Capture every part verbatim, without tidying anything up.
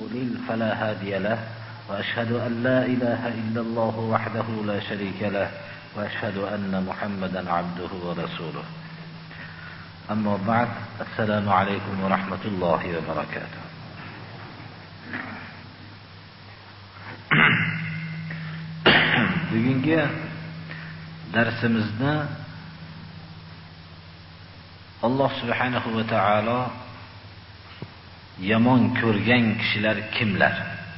يضلل فلا هادي له وأشهد أن لا إله إلا الله وحده لا شريك له وأشهد أن محمدا عبده ورسوله أما بعد السلام عليكم ورحمة الله وبركاته. Bugungi darsimizni Alloh subhanahu va taolo yomon ko'rgan kishilar kimlar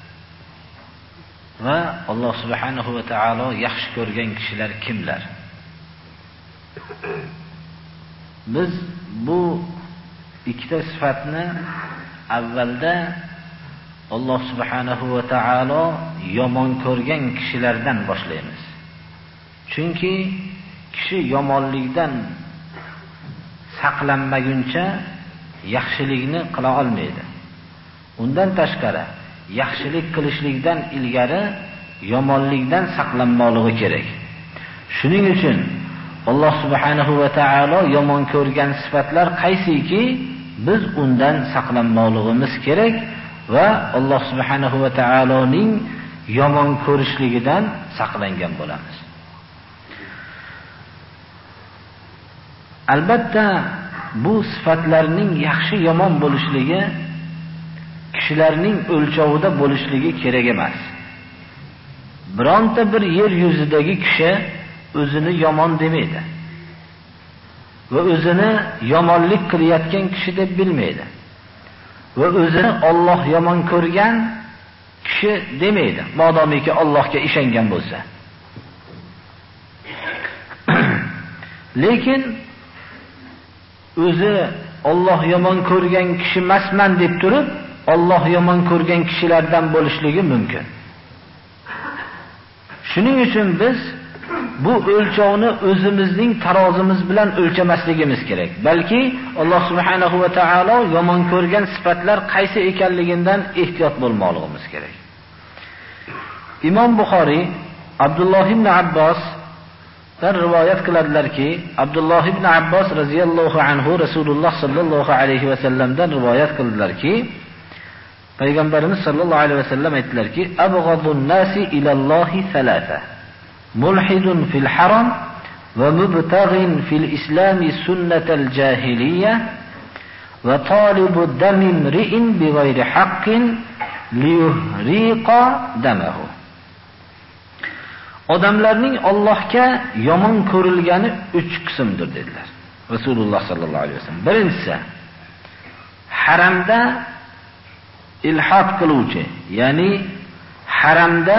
va Alloh subhanahu va taolo yaxshi ko'rgan kishilar kimlar? Biz bu ikkita sifatni avvalda Alloh subhanahu va taolo yomon ko'rgan kishilardan boshlaymiz. Chunki kishi yomonlikdan saqlanmaguncha yaxshilikni qila olmaydi. Undan tashqari yaxshilik qilishlikdan ilgari yomonlikdan saqlanmoqligi kerak. Shuning uchun Alloh subhanahu va taolo yomon ko'rgan sifatlar qaysiki, biz undan saqlanmoqligimiz kerak va Alloh subhanahu va taoloning yomon ko'rishligidan saqlangan bo'lamiz. Albatta bu sifatlarning yaxshi yomon bo'lishligi kishilarning o'lchovida bo'lishligi kerak emas. Bironta bir yer yuzidagi kishi o'zini yomon demaydi va o'zini yomonlik qilayotgan kishi deb bilmaydi va o'zini Alloh yomon ko'rgan kishi demaydi, modomiki Allohga ishongan bo'lsa. Lekin o'zi Alloh yomon ko'rgan kishi emasman deb turib, Alloh yomon ko'rgan kishilardan bo'lishligi mumkin. Shuning uchun biz bu o'lchovni o'zimizning tarozimiz bilan o'lchamasligimiz kerak. Balki Alloh subhanahu va taolo yomon ko'rgan sifatlar qaysi ekanligidan ehtiyot bo'lmoqligimiz kerak. Imom Buxoriy Abdulloh ibn Abbos dan rivoyat qiladilarki, Abdulloh ibn Abbos radhiyallohu anhu Rasululloh sallallohu alayhi va sallamdan rivoyat qildilarki, Payg'ambarimiz sallallohu alayhi va sallam aytdilarki, "Abghadun nasi ilallohi thalatha. Mulhidun fil haram va mubtaghin fil islami sunnatal jahiliyah va talibu damin ri'in bighayri haqqin liyuhriqa damahu." Odamlarning Allohga yomon ko'rilgani uch qismdir dedilar Rasululloh sallallohu alayhi vasallam. Birinchisi, haramda ilhod qiluvchi, ya'ni haramda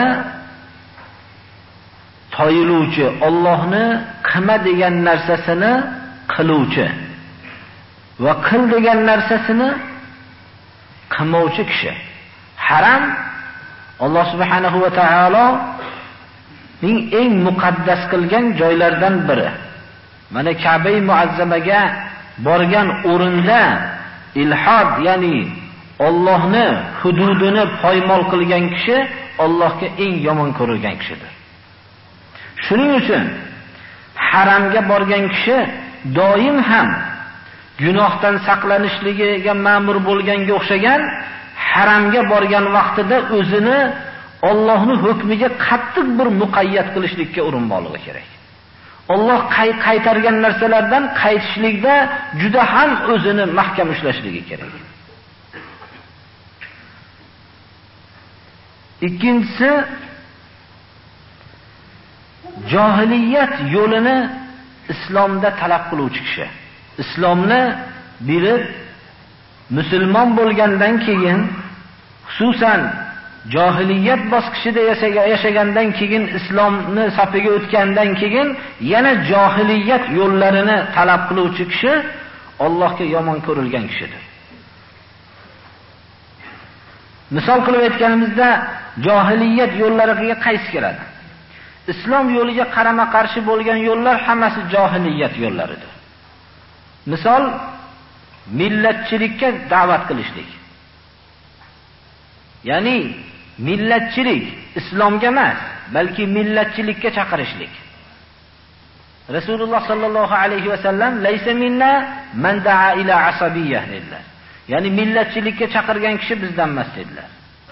toyiluvchi, Allohni qilma degan narsasini qiluvchi va qil degan narsasini qilmovchi kishi. Haram Alloh subhanahu va taolo ning eng muqaddas qilgan joylardan biri. Mana Ka'ba-i muazzamaga borgan o'rinda ilhod, ya'ni Allohni hududini poymol qilgan kishi Allohga eng yomon ko'rilgan kishidir. Shuning uchun haramga borgan kishi doim ham gunohdan saqlanishligiga ma'mur bo'lganga o'xshagan, haramga borgan vaqtida o'zini Allohning hukmiga qattiq bir muqayyat qilishlikka urinmoqligi kerak. Alloh qaytargan narsalardan qaytishlikda juda ham o'zini mahkam ushlashligi kerak. Ikkinchisi, johiliyat yo'lini islomda talab qiluvchi kishi. Islomni bilib musulmon bo'lgandan keyin, xususan johiliyat bosqichida yashagandan keyin, islomni safiga o'tgandan keyin yana johiliyat yo'llarini talab qiluvchi kishi Allohga yomon ko'rilgan kishidir. Misol qilib aytganimizda, johiliyat yo'llariga qaysi kiradi? Islom yo'liga qarama-qarshi bo'lgan yo'llar hammasi johiliyat yo'llaridir. Misol, millatchilikka da'vat qilishlik. Ya'ni millatchilik islomga emas, balki millatchilikka chaqirishlik. Rasululloh sallallohu alayhi va sallam laysa minna man da'a ila asabiyyah dedilar. Ya'ni millatchilikka chaqirgan kishi bizdan emas dedilar.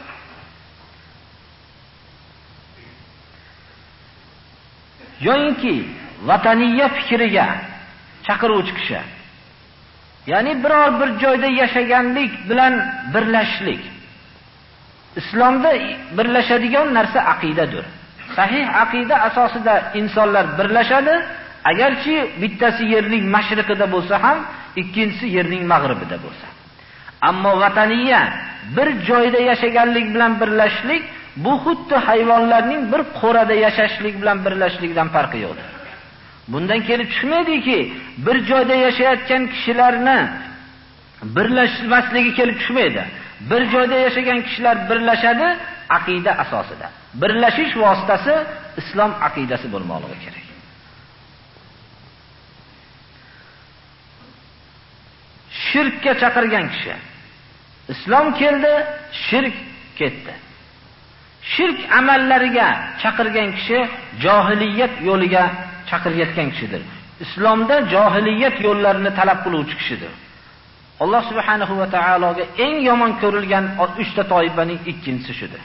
yo'inki vataniya fikriga chaqiruvchi kishi. Ya'ni biror bir joyda yashaganlik bilan birlashishlik. Islomda birlashadigan narsa aqidadir. Sahih aqida asosida insonlar birlashadi, agarchi bittasi yerning mashriqida bo'lsa ham, ikkinchisi yerning mag'ribida bo'lsa. Ammo vataniya bir joyda yashaganlik bilan birlashishlik bu xuddi hayvonlarning bir qo'rada yashashlik bilan birlashishlikdan farqi yo'q. Bundan kelib chiqmaydiki, bir joyda yashayotgan kishilarni birlashmasligi kelib chiqmaydi. Bir joyda yashagan kishilar birlashadi aqida asosida. Birlashish vositasi islom aqidasi bo'lmoqligi kerak. Shirkka chaqirgan kishi. Islom keldi, shirk ketdi. Shirk amallariga chaqirgan kishi johiliyat yo'liga chaqirayotgan kishidir. Islomda johiliyat yo'llarini talab qiluvchi kishidir. Alloh subhanahu va taologa eng yomon ko'rilgan uch ta toifaning ikkinchisi shudir.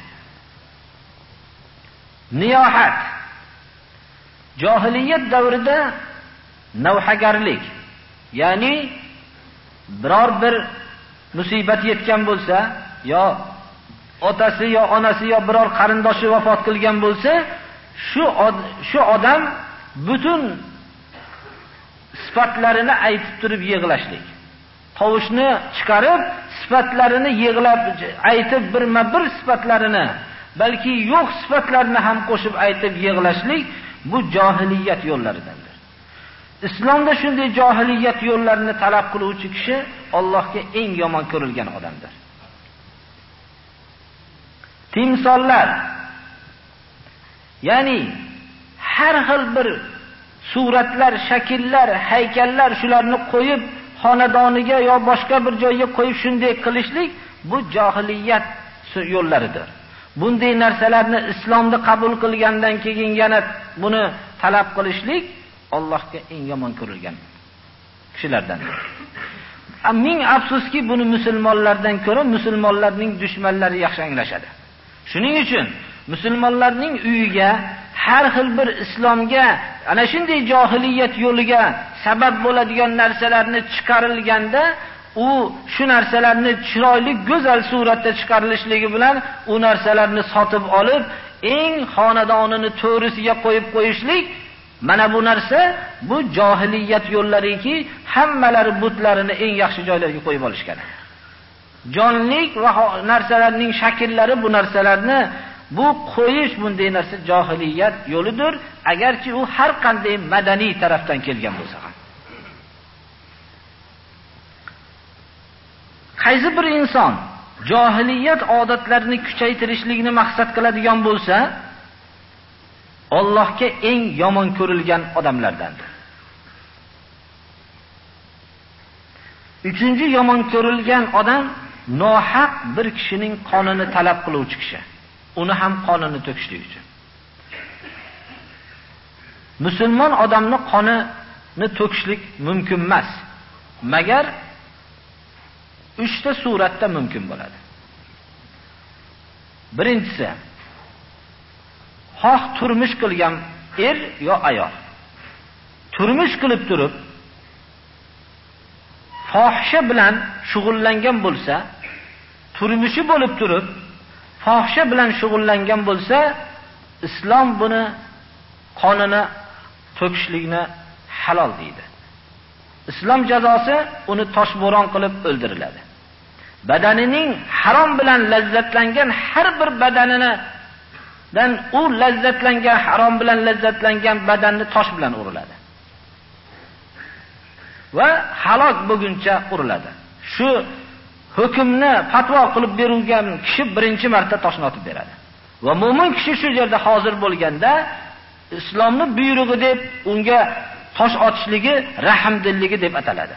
Niyohat. Johiliyat davrida navhagarlik, ya'ni biror bir musibat yetgan bo'lsa, yo otasi yo onasi yo biror qarindoshi vafot qilgan bo'lsa, shu od, shu odam butun sifatlarini aytib turib yig'lashlik. Tovushni chiqarib, sifatlarini yig'lab aytib birma-bir sifatlarini, balki yo'q sifatlarini ham qo'shib aytib yig'lashlik bu johiliyat yo'llaridandir. Islomda shunday johiliyat yo'llarini talab qiluvchi kishi Allohga eng yomon ko'rilgan odamdir. Timsollar, ya'ni har xil bir suratlar, shakllar, haykallar shularni qo'yib xonadoniga yo boshqa bir joyga qo'yib shunday qilishlik bu johiliyat yo'llaridir. Bunday narsalarni islomda qabul qilgandan keyin yana buni talab qilishlik Allohga eng yomon ko'rilgan kishilardandir. Ming afsuski buni musulmonlardan ko'ra musulmonlarning dushmanlari yaxshi anglashadi. Shuning uchun musulmonlarning uyiga har xil bir islomga ana shunday johiliyat yo'liga sabab bo'ladigan narsalarni chiqarilganda, u shu narsalarni chiroyli, go'zal suratda chiqarilishligi bilan u narsalarni sotib olib, eng xonadonini to'risiga qo'yib qo'yishlik, mana bu narsa bu johiliyat yo'llariki, hammalari butlarini eng yaxshi joylarga qo'yib olishgan. Jonlik va narsalarning shakllari bu narsalarni bu qo'yish bunday narsa johiliyat yo'lidir, agarchi u har qanday madaniy tarafdan kelgan bo'lsa ham. Qaysi bir inson johiliyat odatlarini kuchaytirishlikni maqsad qiladigan bo'lsa, Allohga eng yomon ko'rilgan odamlardandir. Uchinchi yomon ko'rilgan odam nohaq bir kishining qonini talab qiluvchi kishi. Uni ham qonini to'kishlik uchun. Musulmon odamning qonini to'kishlik mumkin emas, magar uchta suratda mumkin bo'ladi. Birinchisi, xoh turmush qilgan er yo ayol. Turmush qilib turib fohisha bilan shug'ullangan bo'lsa, turmushi bo'lib turib fohisha bilan shug'ullangan bo'lsa, islom buni qonini to'kishlikni halol deydi. Islom jazosi uni toshbo'ron qilib o'ldiriladi. Badanining harom bilan lazzatlangan har bir badanini dan u lazzatlangan harom bilan lazzatlangan badanni tosh bilan uriladi. Va halok bo'lguncha uriladi. Shu hukmni fatvo qilib berilgan kishi birinchi marta toshni otib beradi. Va mu'min kishi shu yerda hozir bo'lganda islomning buyrug'i deb unga tosh otishligi rahmdilligi deb ataladi.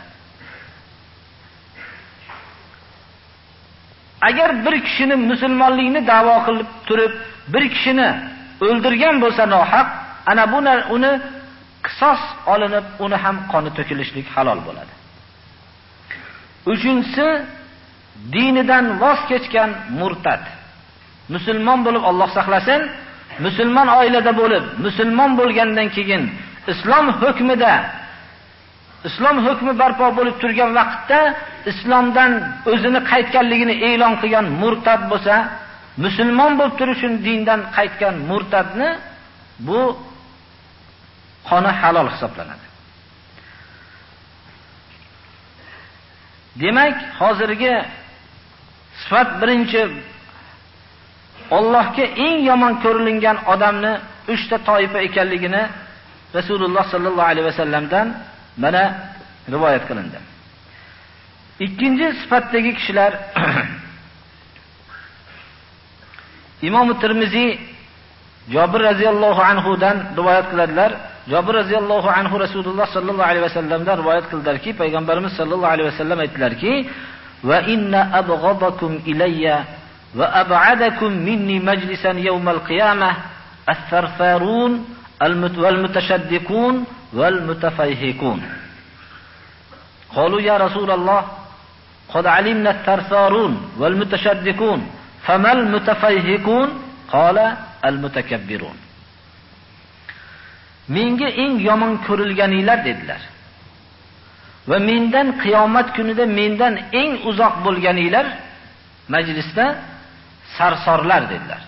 Agar bir kishini musulmonlikni da'vo qilib turib bir kishini o'ldirgan bo'lsa nohaq, ana bu uni qisos olinib, uni ham qoni to'kilishlik halol bo'ladi. Uchinchisi, dinidan voz kechgan murtad. Musulmon bo'lib Alloh saqlasin, musulmon oilada bo'lib, musulmon bo'lgandan keyin islom hukmida islom hukmi barpo bo'lib turgan vaqtda islomdan o'zini qaytganligini e'lon qilgan murtad bo'lsa, musulmon bo'lib turishun dindan qaytgan murtadni bu qoni halol hisoblanadi. Demak, hozirgi sifat birinchi Allohga eng yomon ko'rilgan odamni uchta toifa ekanligini Rasululloh sallallohu alayhi vasallamdan mana rivoyat qilindi. Ikkinchi sifatdagi kishilar Imom Tirmiziy Jabir radhiyallohu anhu dan rivoyat qiladilar. Jabir radhiyallohu anhu Rasululloh sallallohu alayhi vasallamdan rivoyat qildilarki, payg'ambarimiz sallallohu alayhi vasallam aytdilarki: "Va inna abghadakum ilayya va ab'adakum minni majlisan yawmal qiyamah as-sarfarun wal mutashaddiqun wal mutafayhikun." Qalu ya Rasulullah, qad alimna as-sarfarun wal mutashaddiqun, famal mutafayhikun? Qala al-mutakabbirun. Menga eng yomon ko'rilganinglar dedilar. Va mendan qiyomat kunida mendan eng uzoq bo'lganinglar majlisda sarsorlar dedilar.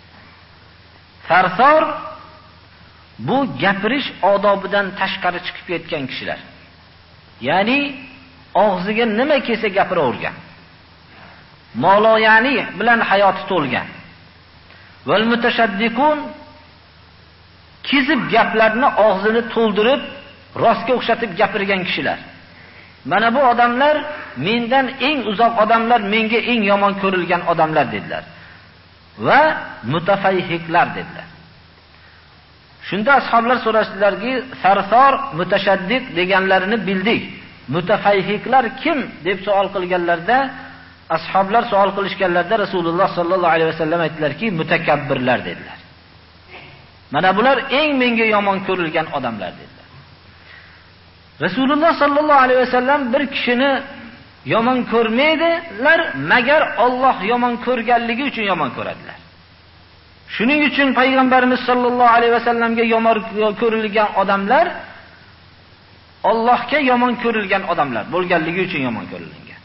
Sarsor bu gapirish odobidan tashqari chiqib ketgan kishilar. Ya'ni og'ziga nima kelsa gapiravergan. Moloyani bilan hayoti to'lgan. Val mutashaddiqun, kizib gaplarni og'zini to'ldirib rostga o'xshatib gapirgan kishilar. Mana bu odamlar mendan eng uzoq odamlar, menga eng yomon ko'rilgan odamlar dedilar. Va mutafayhiklar dedilar. Shunda ashoblar so'rashdilarki, sarsor, mutashaddiq deganlarini bildik. Mutafayhiklar kim deb savol qilganlarda, ashoblar savol qilishganlarda Rasululloh sallallohu alayhi vasallam aytdilarki, mutakabbirlar dedilar. Mana bular eng menga yomon ko'rilgan odamlar dedilar. Rasululloh sallallohu alayhi vasallam bir kishini yomon ko'rmaydilar, magar Alloh yomon ko'rganligi uchun yomon ko'radilar. Shuning uchun payg'ambarimiz sallallohu alayhi vasallamga yomon ko'rilgan odamlar Allohga yomon ko'rilgan odamlar bo'lganligi uchun yomon ko'rilgan.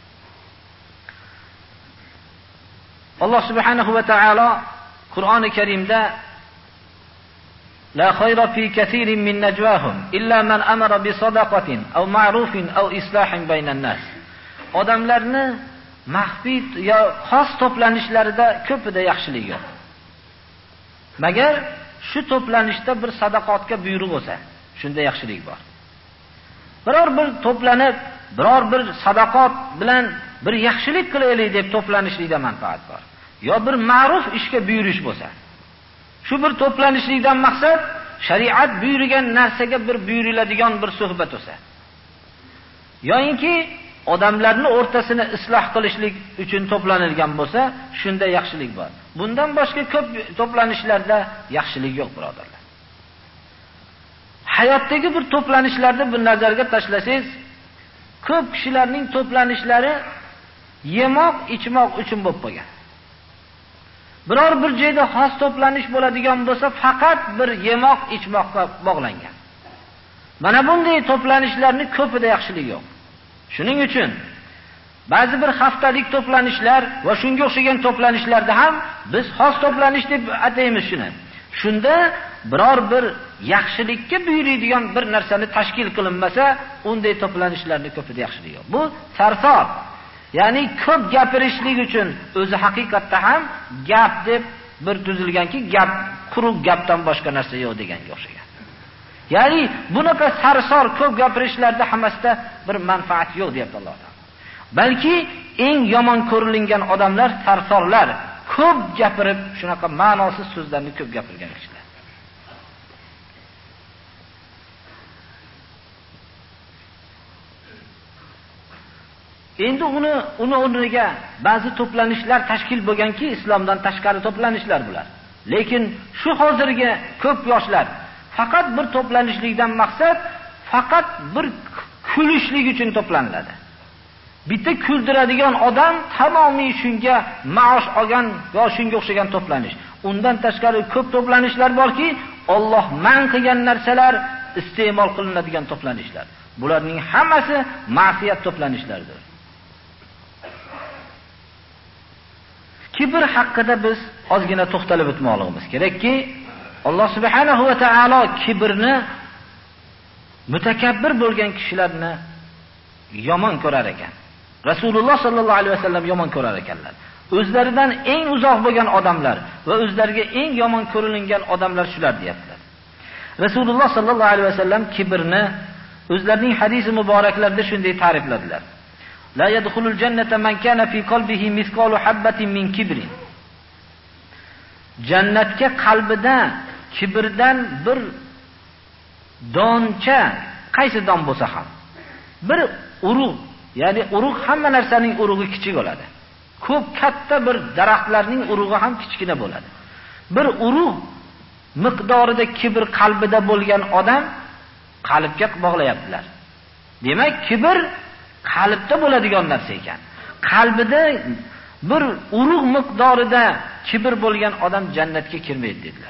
Alloh subhanahu va taolo Qur'oni Karimda La khayra fi kathirin min najwahum illa man amara bi sadaqatin aw ma'rufin aw islahin baynan nas. Odamlarni maxfiy yo xos to'planishlarida ko'pida yaxshilik yo'q. Magar shu to'planishda bir sadaqotga buyruq bo'lsa, shunda yaxshilik bor. Biror bir to'planib, biror bir sadaqot bilan bir yaxshilik qilaylik deb to'planishlikda manfaat bor. Yo bir ma'ruf ishga buyurish bo'lsa, shu bir to'planishlikdan maqsad shariat buyurgan narsaga bir buyuriladigan bir suhbat bo'lsa, yo'inki odamlarning o'rtasini isloh qilishlik uchun to'planilgan bo'lsa, shunda yaxshilik bor. Bundan boshqa ko'p to'planishlarda yaxshilik yo'q, birodarlar. Hayotdagi bir to'planishlarda bir nazarga tashlasangiz, ko'p kishilarning to'planishlari yemoq, ichmoq uchun bo'lib qolgan. Biror bir joyda xos to'planish bo'ladigan bo'lsa, faqat bir yemoq, ichmoqqa bog'langan. Mana bunday to'planishlarning ko'pida yaxshilik yo'q. Shuning uchun ba'zi bir haftalik to'planishlar va shunga o'xshagan to'planishlarda ham biz xos to'planish deb ataymiz shuni. Shunda biror bir yaxshilikka buyuradigan bir narsani tashkil qilinmasa, unday to'planishlarning ko'pida yaxshilik yo'q. Bu sarsor. Ya'ni ko'p gapirishlik uchun o'zi haqiqatda ham gap deb bir tuzilganki, gap quruq gapdan boshqa narsa yo'q deganga o'xshagan. Ya'ni bunaqa sarsor ko'p gapirishlarda hammasida bir manfaat yo'q deyapti Alloh taolo. Balki eng yomon ko'rilgan odamlar sarsorlar, ko'p gapirib, shunaqa ma'nosiz so'zlarni ko'p gapirgan kishilar. Endi uni uni o'rniga ba'zi to'planishlar tashkil bo'lganki, islomdan tashqari to'planishlar bular. Lekin shu hozirgi ko'p yoshlar faqat bir to'planishlikdan maqsad faqat bir kulishlik uchun to'planiladi. Bitta kuldiradigan odam tamomiy shunga maosh olgan yo shunga o'xshagan to'planish. undan tashqari ko'p to'planishlar borki, Alloh man qilgan narsalar iste'mol qilinadigan to'planishlar. Bularning hammasi ma'siyat to'planishlaridir. Kibr haqida biz ozgina to'xtalib o'tmoqligimiz kerakki, Alloh subhanahu va taolo kibrni, mutakabbir bo'lgan kishilarni yomon ko'rar ekan. Rasululloh sallallohu alayhi vasallam yomon ko'rar ekanlar. O'zlaridan eng uzoq bo'lgan odamlar va o'zlariga eng yomon ko'rilgan odamlar shular deyaptilar. Rasululloh sallallohu alayhi vasallam kibrni o'zlarining hadisi muboraklarida shunday ta'rifladilar. La yadkhulul jannata man kana fi qalbihi misqalu habatin min kibrin. Jannatga qalbida kibrdan bir doncha, qaysi don bo'lsa ham, bir urug', ya'ni urug' hamma narsaning urug'i kichik bo'ladi. Ko'p katta bir daraxtlarning urug'i ham kichkina bo'ladi. Bir urug' miqdorida kibr qalbida bo'lgan odam qalbga bog'layaptilar. Demak, kibr qalbda bo'ladigan narsa ekan. Qalbida bir urug' miqdorida kibr bo'lgan odam jannatga kirmaydi dedilar.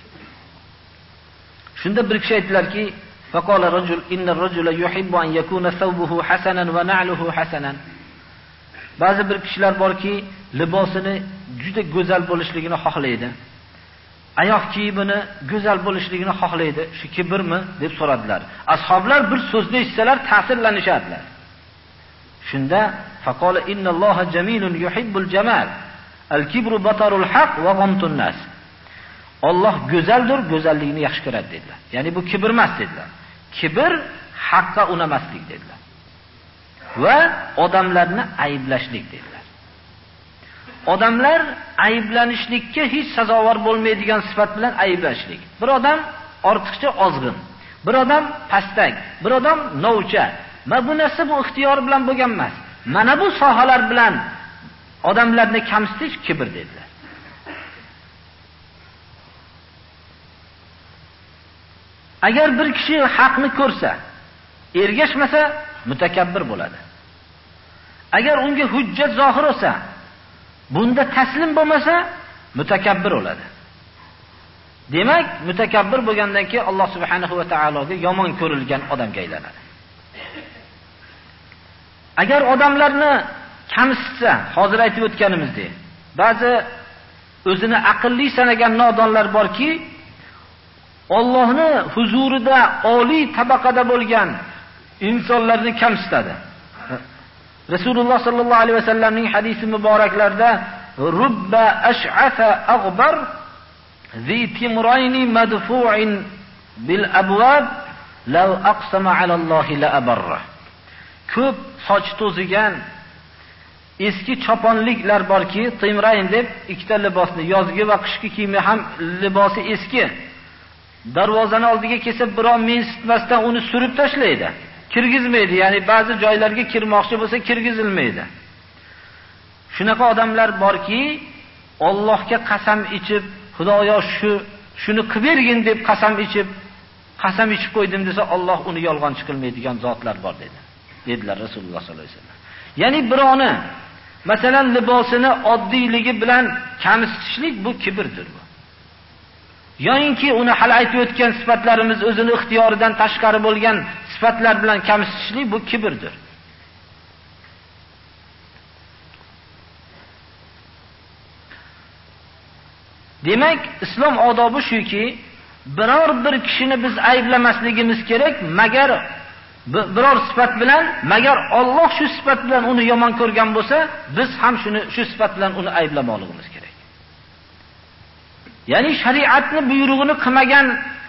Shunda bir kishi aytdilarki, faqala rajul inna ar-rajula yuhibbu an yakuna thawbuhu hasanan va na'luhu hasanan. Ba'zi bir kishilar borki, libosini juda go'zal bo'lishligini xohlaydi. Oyoq kiyimini go'zal bo'lishligini xohlaydi. Shu kibrmi deb so'radilar. Ashoblar bir so'zni eshitsalar ta'sirlanishadilar. Shunda faqala innalloha jamilun yuhibbul jamal. Al-kibru batarul haq va ghamtun nas. Alloh go'zaldir, go'zallikni yaxshi ko'radi dedilar. Ya'ni bu kibr emas dedilar. Kibr haqqa unamaslik dedilar. Va odamlarni ayblashlik dedilar. Odamlar ayblanishlikka hech sazovor bo'lmaydigan sifat bilan ayblashlik. Bir odam ortiqcha ozg'in, bir odam pastak, bir odam novcha. Mana bu narsa bu ixtiyor bilan bo'lgan emas. Mana bu sohalar bilan odamlarni kamsitish kibr dedilar. Agar bir kishi haqni ko'rsa, ergashmasa mutakabbir bo'ladi. Agar unga hujjat zohir bo'lsa, bunda taslim bo'lmasa mutakabbir bo'ladi. Demak, mutakabbir bo'lgandan keyin Alloh subhanahu va taologa yomon ko'rilgan odamga aylanadi. Agar odamlarni kamsitsa, hozir aytib o'tganimizdek, ba'zi o'zini aqlli sanagan nodonlar borki, Allohni huzurida oliy tabaqada bo'lgan insonlarni kamsitadi. Rasululloh sallallohu alayhi vasallamning hadisi muboraklarida rubba ash'afa aghbar zi timrayni madfu'in bil abwab law aqsama ala Allohi la abarra. Ko'p soch to'zigan eski choponliklar borki, timrayn deb ikkita libosni, yozgi va qishki kiyimi ham libosi eski. Darvozani oldiga kelsa biror mensitmasdan uni surib tashlaydi. Kirgizmaydi, ya'ni ba'zi joylarga kirmoqchi bo'lsa kirgizilmaydi. Shunaqa odamlar borki, Allohga qasam ichib, Xudoyo shu shuni qilib bergin deb qasam ichib, qasam ichib qo'ydim desa, Alloh uni yolg'onchi qilmaydigan zotlar bor dedi. Dedilar Rasululloh sollallohu alayhi vasallam. Ya'ni birovni, masalan, libosini oddiyligi bilan kamsitishlik bu kibrdir bu. Yo'inki uni hali aytib o'tgan sifatlarimiz o'zini ixtiyoridan tashqari bo'lgan sifatlar bilan kamsitishlik bu kibrdir. Demak, islom odobi shuki, biror bir kishini biz ayblamasligimiz kerak, magar biror sifat bilan, magar Alloh shu sifat bilan uni yomon ko'rgan bo'lsa, biz ham shuni shu sifat bilan uni ayblamoqligimiz kerak. Ya'ni shariatni buyrug'ini qilmagan,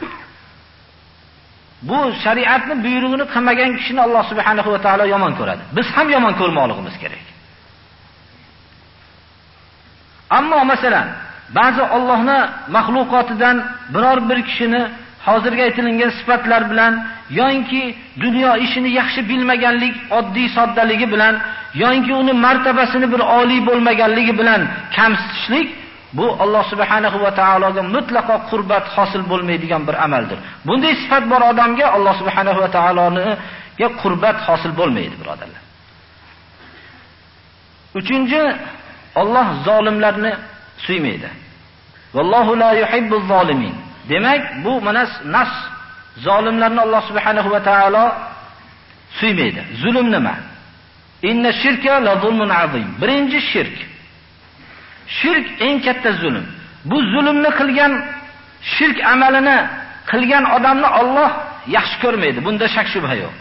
bu shariatni buyrug'ini qilmagan kishini Alloh subhanahu va taolo yomon ko'radi. Biz ham yomon ko'rmoqligimiz kerak. Ammo masalan, ba'zi Allohning mahluqotidan biror bir kishini hozirgi aytilgan sifatlar bilan yoki dunyo ishini yaxshi bilmaganlik, oddiy soddaligi bilan yoki uni martabasini bir oliy bo'lmaganligi bilan kamsitishlik, bu Alloh subhanahu va taologa mutlaqo qurbat hosil bo'lmaydigan bir amaldir. Bunday sifat bor odamga Alloh subhanahu va taologa qurbat hosil bo'lmaydi, birodarlar. Uchinchi, Alloh zolimlarni suymaydi. Vallohu la yuhibbuz zolimin. Demak, bu mana nas zolimlarni Alloh subhanahu va taolo suymaydi. Zulm nima? Inna shirka la zulmun azim. Birinchi shirk. Shirk eng katta zulm. Bu zulmni qilgan, shirk amalini qilgan odamni Alloh yaxshi ko'rmaydi. Bunda shak shubha yo'q.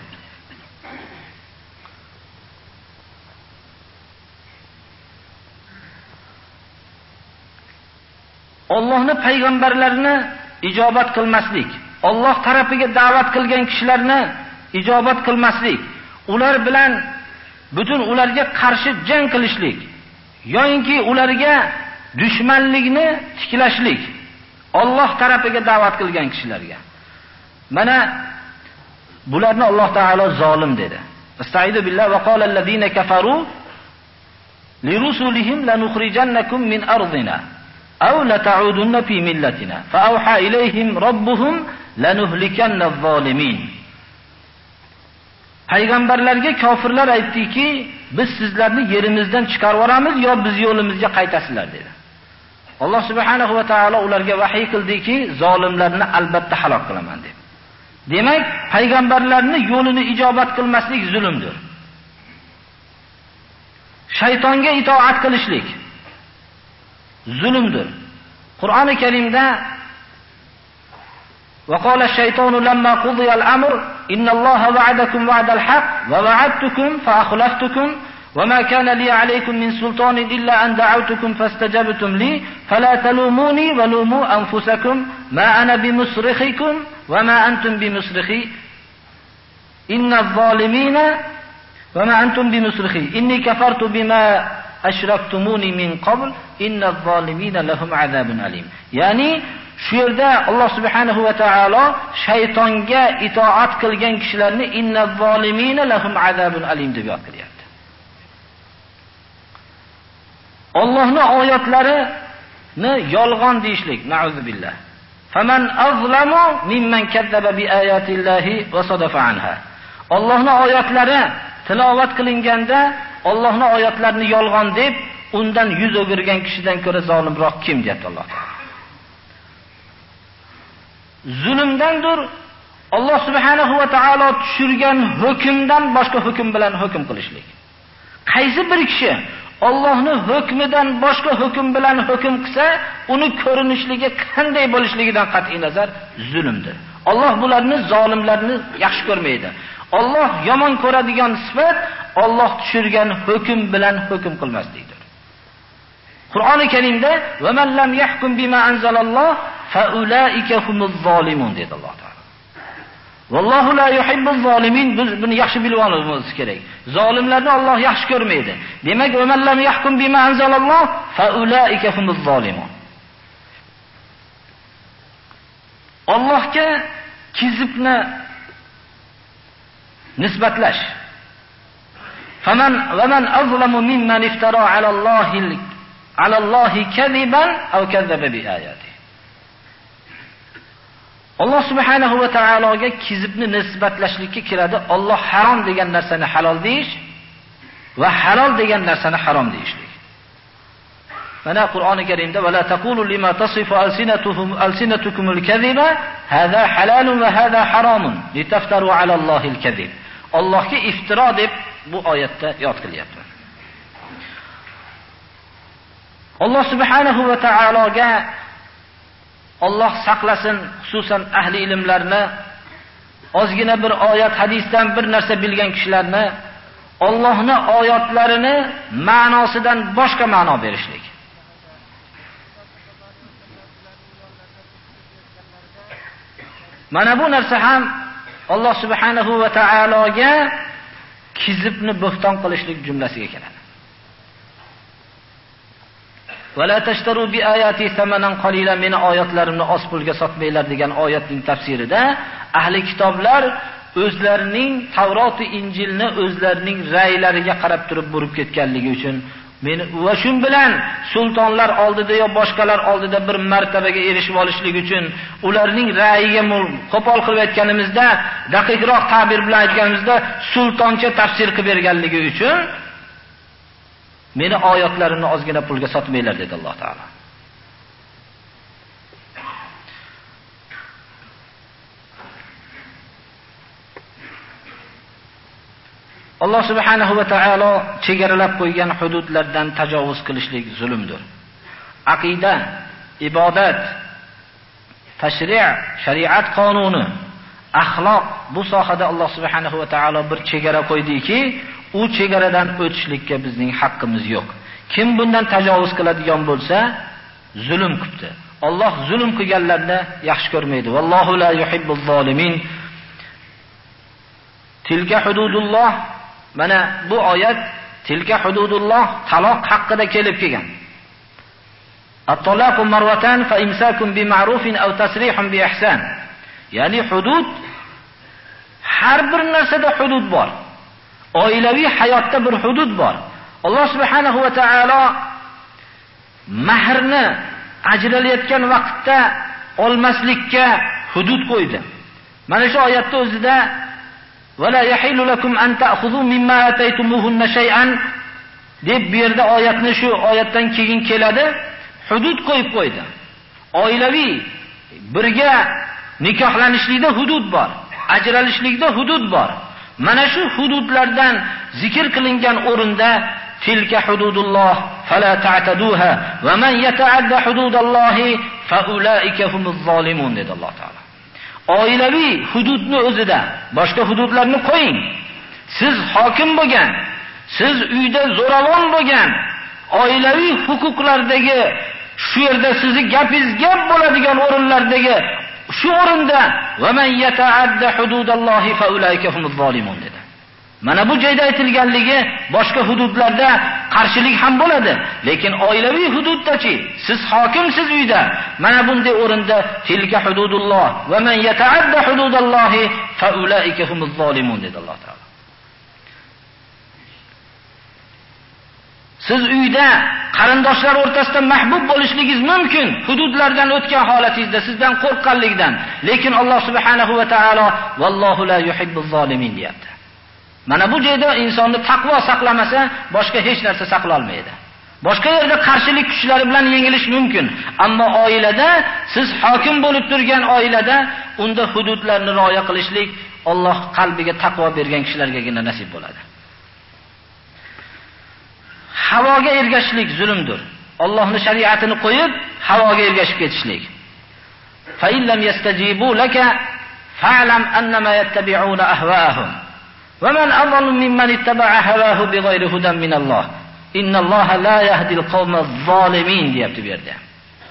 Allohning payg'ambarlarini ijobat qilmaslik, Alloh tarafiga da'vat qilgan kishilarni ijobat qilmaslik, ular bilan butun ularga qarshi jang qilishlik yoki ularga dushmanlikni tiklashlik, Alloh tarafiga da'vat qilgan kishilarga. Mana bularni Alloh taolo zolim dedi. Estaizu billahi va qala allazina kafaru li rusulihim lanukhrijannakum min ardina aw la ta'udunna fi millatina fa awha ilayhim rabbuhum lanuhlikanna az-zalimin. Payg'ambarlarga kofirlar aytdiki, biz sizlarni yerimizdan chiqarib yuboramiz yo biz yo'limizga qaytasizlar dedi. Alloh subhanahu va taolo ularga vahiy qildiki, zolimlarni albatta halok qilaman deb. Demak, payg'ambarlarning yo'lini ijobat qilmaslik zulmdir. Shaytonga itoat qilishlik zulmdir. Qur'oni Karimda وقال الشيطان لما قضي الأمر إن الله وعدكم وعد الحق ووعدتكم فأخلفتكم وما كان لي عليكم من سلطان إلا أن دعوتكم فاستجبتم لي فلا تلوموني ولوموا أنفسكم ما أنا بمصرخكم وما أنتم بمصرخي إن الظالمين وما أنتم بمصرخي إني كفرت بما أشركتموني من قبل إن الظالمين لهم عذاب أليم. يعني shu yerda Alloh subhanahu va taolo shaytonga itoat qilgan kishilarni innaz zolimina lahum azabun alim deb yod qilyapti. Allohning oyatlarini yolg'on deyishlik, na'uzubillah. Faman azlamu mimman kazzaba bi ayatillahi va sadafa anha. Allohning oyatlari tilovat qilinganda Allohning oyatlarini yolg'on deb undan yuz o'girgan kishidan ko'ra zolimroq kim deyapti Alloh taolo. Zulmdandir Alloh subhanahu va taolo tushirgan hukmdan boshqa hukm bilan hukm qilishlik. Qaysi bir kishi Allohning hukmidan boshqa hukm bilan hukm qilsa, uni ko'rinishligi qanday bo'lishligidan qat'iy nazar zulmdir. Alloh bularni zolimlarni yaxshi ko'rmaydi. Alloh yomon ko'radigan sifat Alloh tushirgan hukm bilan hukm qilmaslikdir. Qur'oni Karimda va man lam yahkum bima anzalalloh fa ulaika humuz zolimun dedi Alloh taolo. Vallohu la yuhibbuz zolimin. Biz buni yaxshi bilib olishimiz kerak. Zolimlarni Alloh yaxshi ko'rmaydi. Demak, va man lam yahkum bima anzalalloh fa ulaika humuz zolimun. Allohga kizibni nisbatlash. Faman va man azlamu mimman iftara ala Allohi ala Allohi kadiban aw kazzaba bi ayati. Alloh subhanahu va taologa kizibni nisbatlashlikka kiradi. Alloh harom degan narsani halol deyish va halol degan narsani harom deyishlik. Mana Qur'oni Karimda va la taqulu lima tasifu alsinatuhum alsinatukumul kadhiba hadha halalun va hadha haramun litaftaru ala Allohil kadhib. Allohga iftiro deb bu oyatda yod qilyapti. Alloh subhanahu va taologa Alloh saqlasin, xususan ahli ilmlarni, ozgina bir oyat hadisdan bir narsa bilgan kishilarni Allohning oyatlarini ma'nosidan boshqa ma'no berishlik. Mana bu narsa ham Alloh subhanahu va taologa kizibni bo'xton qilishlik jumlasiga kiradi. ولا تشتروا بآياتي ثمنا قليلا من oyatlarimni oz pulga sotmanglar degan oyatning tafsirida ahli kitoblar o'zlarining Tavrot va Injilni o'zlarining ra'ylariga qarab turib burib ketganligi uchun men va shun bilan sultonlar oldida yo boshqalar oldida bir martabaga erishib olishlik uchun ularning ra'yiga qo'pol qilib aytganimizda, daqiqroq ta'bir bilan aytganimizda sultoncha tafsir qilib berganligi uchun meni oyatlarimni ozgina pulga sotmanglar dedi Alloh taolo. Alloh subhanahu va taolo chegaralab qo'ygan hududlardan tajovuz qilishlik zulmdir. Aqida, ibodat, tashri', shariat qonuni, axloq bu sohada Alloh subhanahu va taolo bir chegara qo'ydiki, u chegaradan o'tishlikka bizning haqqimiz yo'q. Kim bundan tajovuz qiladigan bo'lsa, zulm qildi. Alloh zulm qilganlarni yaxshi ko'rmaydi. Vallohu la yuhibbuz zolimin. Tilka hududulloh, mana bu oyat tilka hududulloh taloq haqida kelib kelgan. At-talaqu marwatan fa imsakun bi ma'rufin aw tasrihun bi ihsan. Ya'ni hudud, har bir narsada hudud bor. Oilaviy hayotda bir hudud bor. Alloh subhanahu va taolo mahrni ajralayotgan vaqtda olmaslikka hudud qo'ydi. Mana shu oyatda o'zida "Wala yahillu lakum an ta'khudhu mimma ataytumuhunna shay'an" deb bu yerda oyatni shu oyatdan keyin keladi, hudud qo'yib qo'ydi. Oilaviy birga nikohlanishlikda hudud bor, ajralishlikda hudud bor. Mana shu hududlardan zikr qilingan o'rinda tilka hududulloh fala ta'taduha va man yata'adda hududallohi fa ulaika humuz zolimun dedi Alloh taolo. Oilaviy hududni o'zida boshqa hududlarni qo'ying. Siz hokim bo'lgan, siz uyda zo'ravon bo'lgan, oilaviy huquqlardagi shu yerda sizni gapingiz gap bo'ladigan o'rinlardagi shu o'rinda va man yata'adda hududallohi fa ulaika humuz zolimun dedi. Mana bu joyda aytilganligi boshqa hududlarda qarshilik ham bo'ladi, lekin oilaviy hududdachi siz hokimsiz uyda. Mana bunday o'rinda tilka hududulloh va man yata'adda hududallohi fa ulaika humuz zolimun dedi Alloh taolo. Siz uyda qarindoshlar o'rtasida mahbub bo'lishligingiz mumkin, hududlardan o'tgan holatingizda sizdan qo'rqqanlikdan, lekin Alloh subhanahu va taolo vallohu la yuhibbuz zolimin deyapti. Mana bu joyda insonni taqvo saqlamasa, boshqa hech narsa saqlay olmaydi. Boshqa yerda qarshilik kuchlari bilan yengilish mumkin, ammo oilada, siz hokim bo'lib turgan oilada, unda hududlarni rioya qilishlik Alloh qalbiga taqvo bergan kishilargagina nasib bo'ladi. Havoga ergashishlik zulmdir. Allohning shariatini qo'yib, havoga ergashib ketishlik. Fa illam yastajibu laka fa'lam annama yattabi'una ahwa'ahum. Va man adallu mimman ittaba'a hawahu bighayri hudan min Allah. Innalloha la yahdil qawmaz zolimin deyapti bu yerda.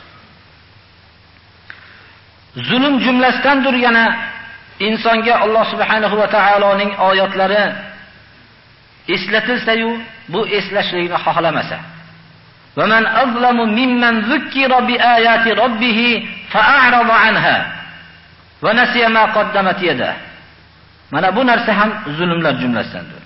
Zulm jumlasidandir, yana insonga Alloh subhanahu va taoloning oyatlari eslatilsa-yu, bu eslashlikni xohlamasa. Va man azlamu mimman zukkira bi ayati rabbih fa'arada anha va nasiya ma qaddamat yada. Mana bu narsa ham zulmlar jumlasidandir.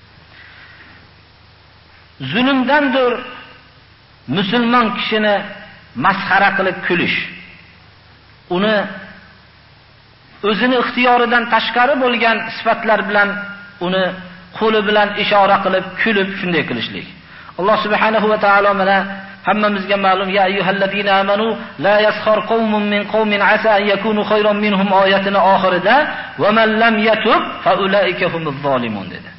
Zulmdandir musulmon kishini masxara qilib kulish. Uni o'zini ixtiyoridan tashqari bo'lgan sifatlar bilan uni qo'li bilan ishora qilib kulib shunday qilishlik. Alloh subhanahu va taolo mana hammamizga ma'lum, ya ayyuhallazina amanu la yaskhar qawmun min qawmin asa an yakunu khayran minhum oyatini oxirida va man lam yatub fa ulaika humuz zolimun dedi.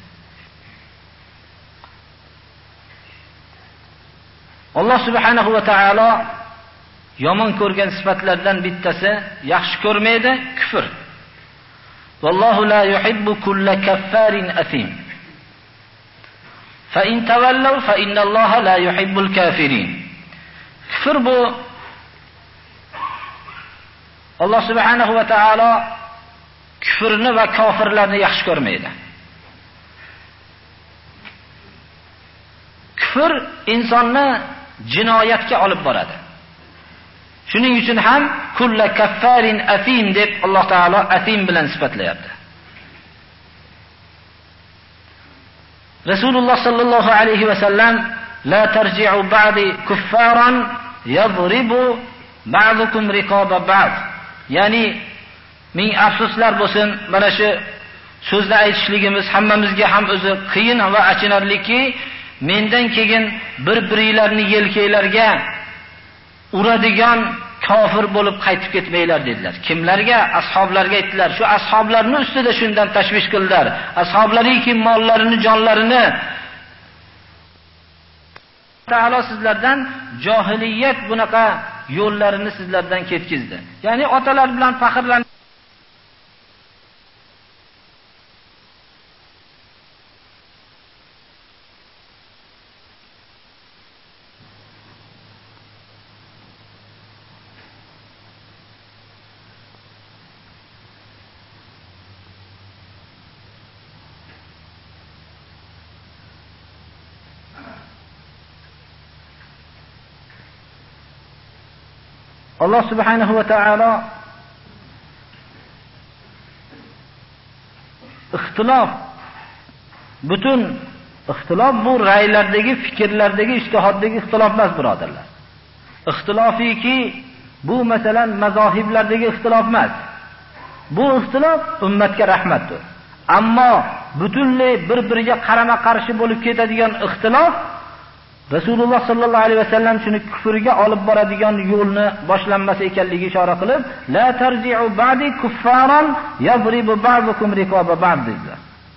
Alloh subhanahu va taolo yomon ko'rgan sifatlardan bittasi, yaxshi ko'rmaydi, kufr. Vallohu la yuhibbu kulla kaffarin athim. Fa in tawallaw fa innalloha la yuhibbul kafirin. Kufr bu Alloh subhanahu va taolo kufrni va kofirlarni yaxshi ko'rmaydi. Kufr insonni jinoyatga olib boradi. Shuning uchun ham kulla kaffarin athim deb Alloh taolo athim bilan sifatlayapti. Rasululloh sallallohu alayhi va sallam la tarji'u ba'di kuffaran yadribu ba'dukum riqaba ba'd. Ya'ni ming afsuslar bo'lsin, mana shu so'zni aytishligimiz hammamizga ham o'zi qiyin va achinarliki, mendan keyin bir-biringlarni yelkanglarga uradigan kofir bo'lib qaytib ketmanglar dedilar. Kimlarga? Ashoblarga aytdilar. Shu ashoblarning ustida shundan tashvish qildilar. Ashoblariki mollarini, jonlarini Taolo sizlardan johiliyat bunaqa yo'llarini sizlardan ketkizdi. Ya'ni otalar bilan faxrlan Allah subhanahu va taolo ixtilof butun ixtilof bu ra'ylardagi, fikrlardagi, ijtihoddagi ixtilof emas, birodarlar. Ixtilofiki bu masalan mazohiblardagi ixtilof emas. Bu ixtilof ummatga rahmatdir. Ammo butunlay bir-biriga qarama-qarshi bo'lib ketadigan ixtilof Rasululloh sallallohu alayhi vasallam shuni kufrga olib boradigan yo'lni boshlanmasi ekanligiga ishora qilib, la tarji'u ba'di kuffaran yadribu ba'dukum riqaba ba'd dedilar.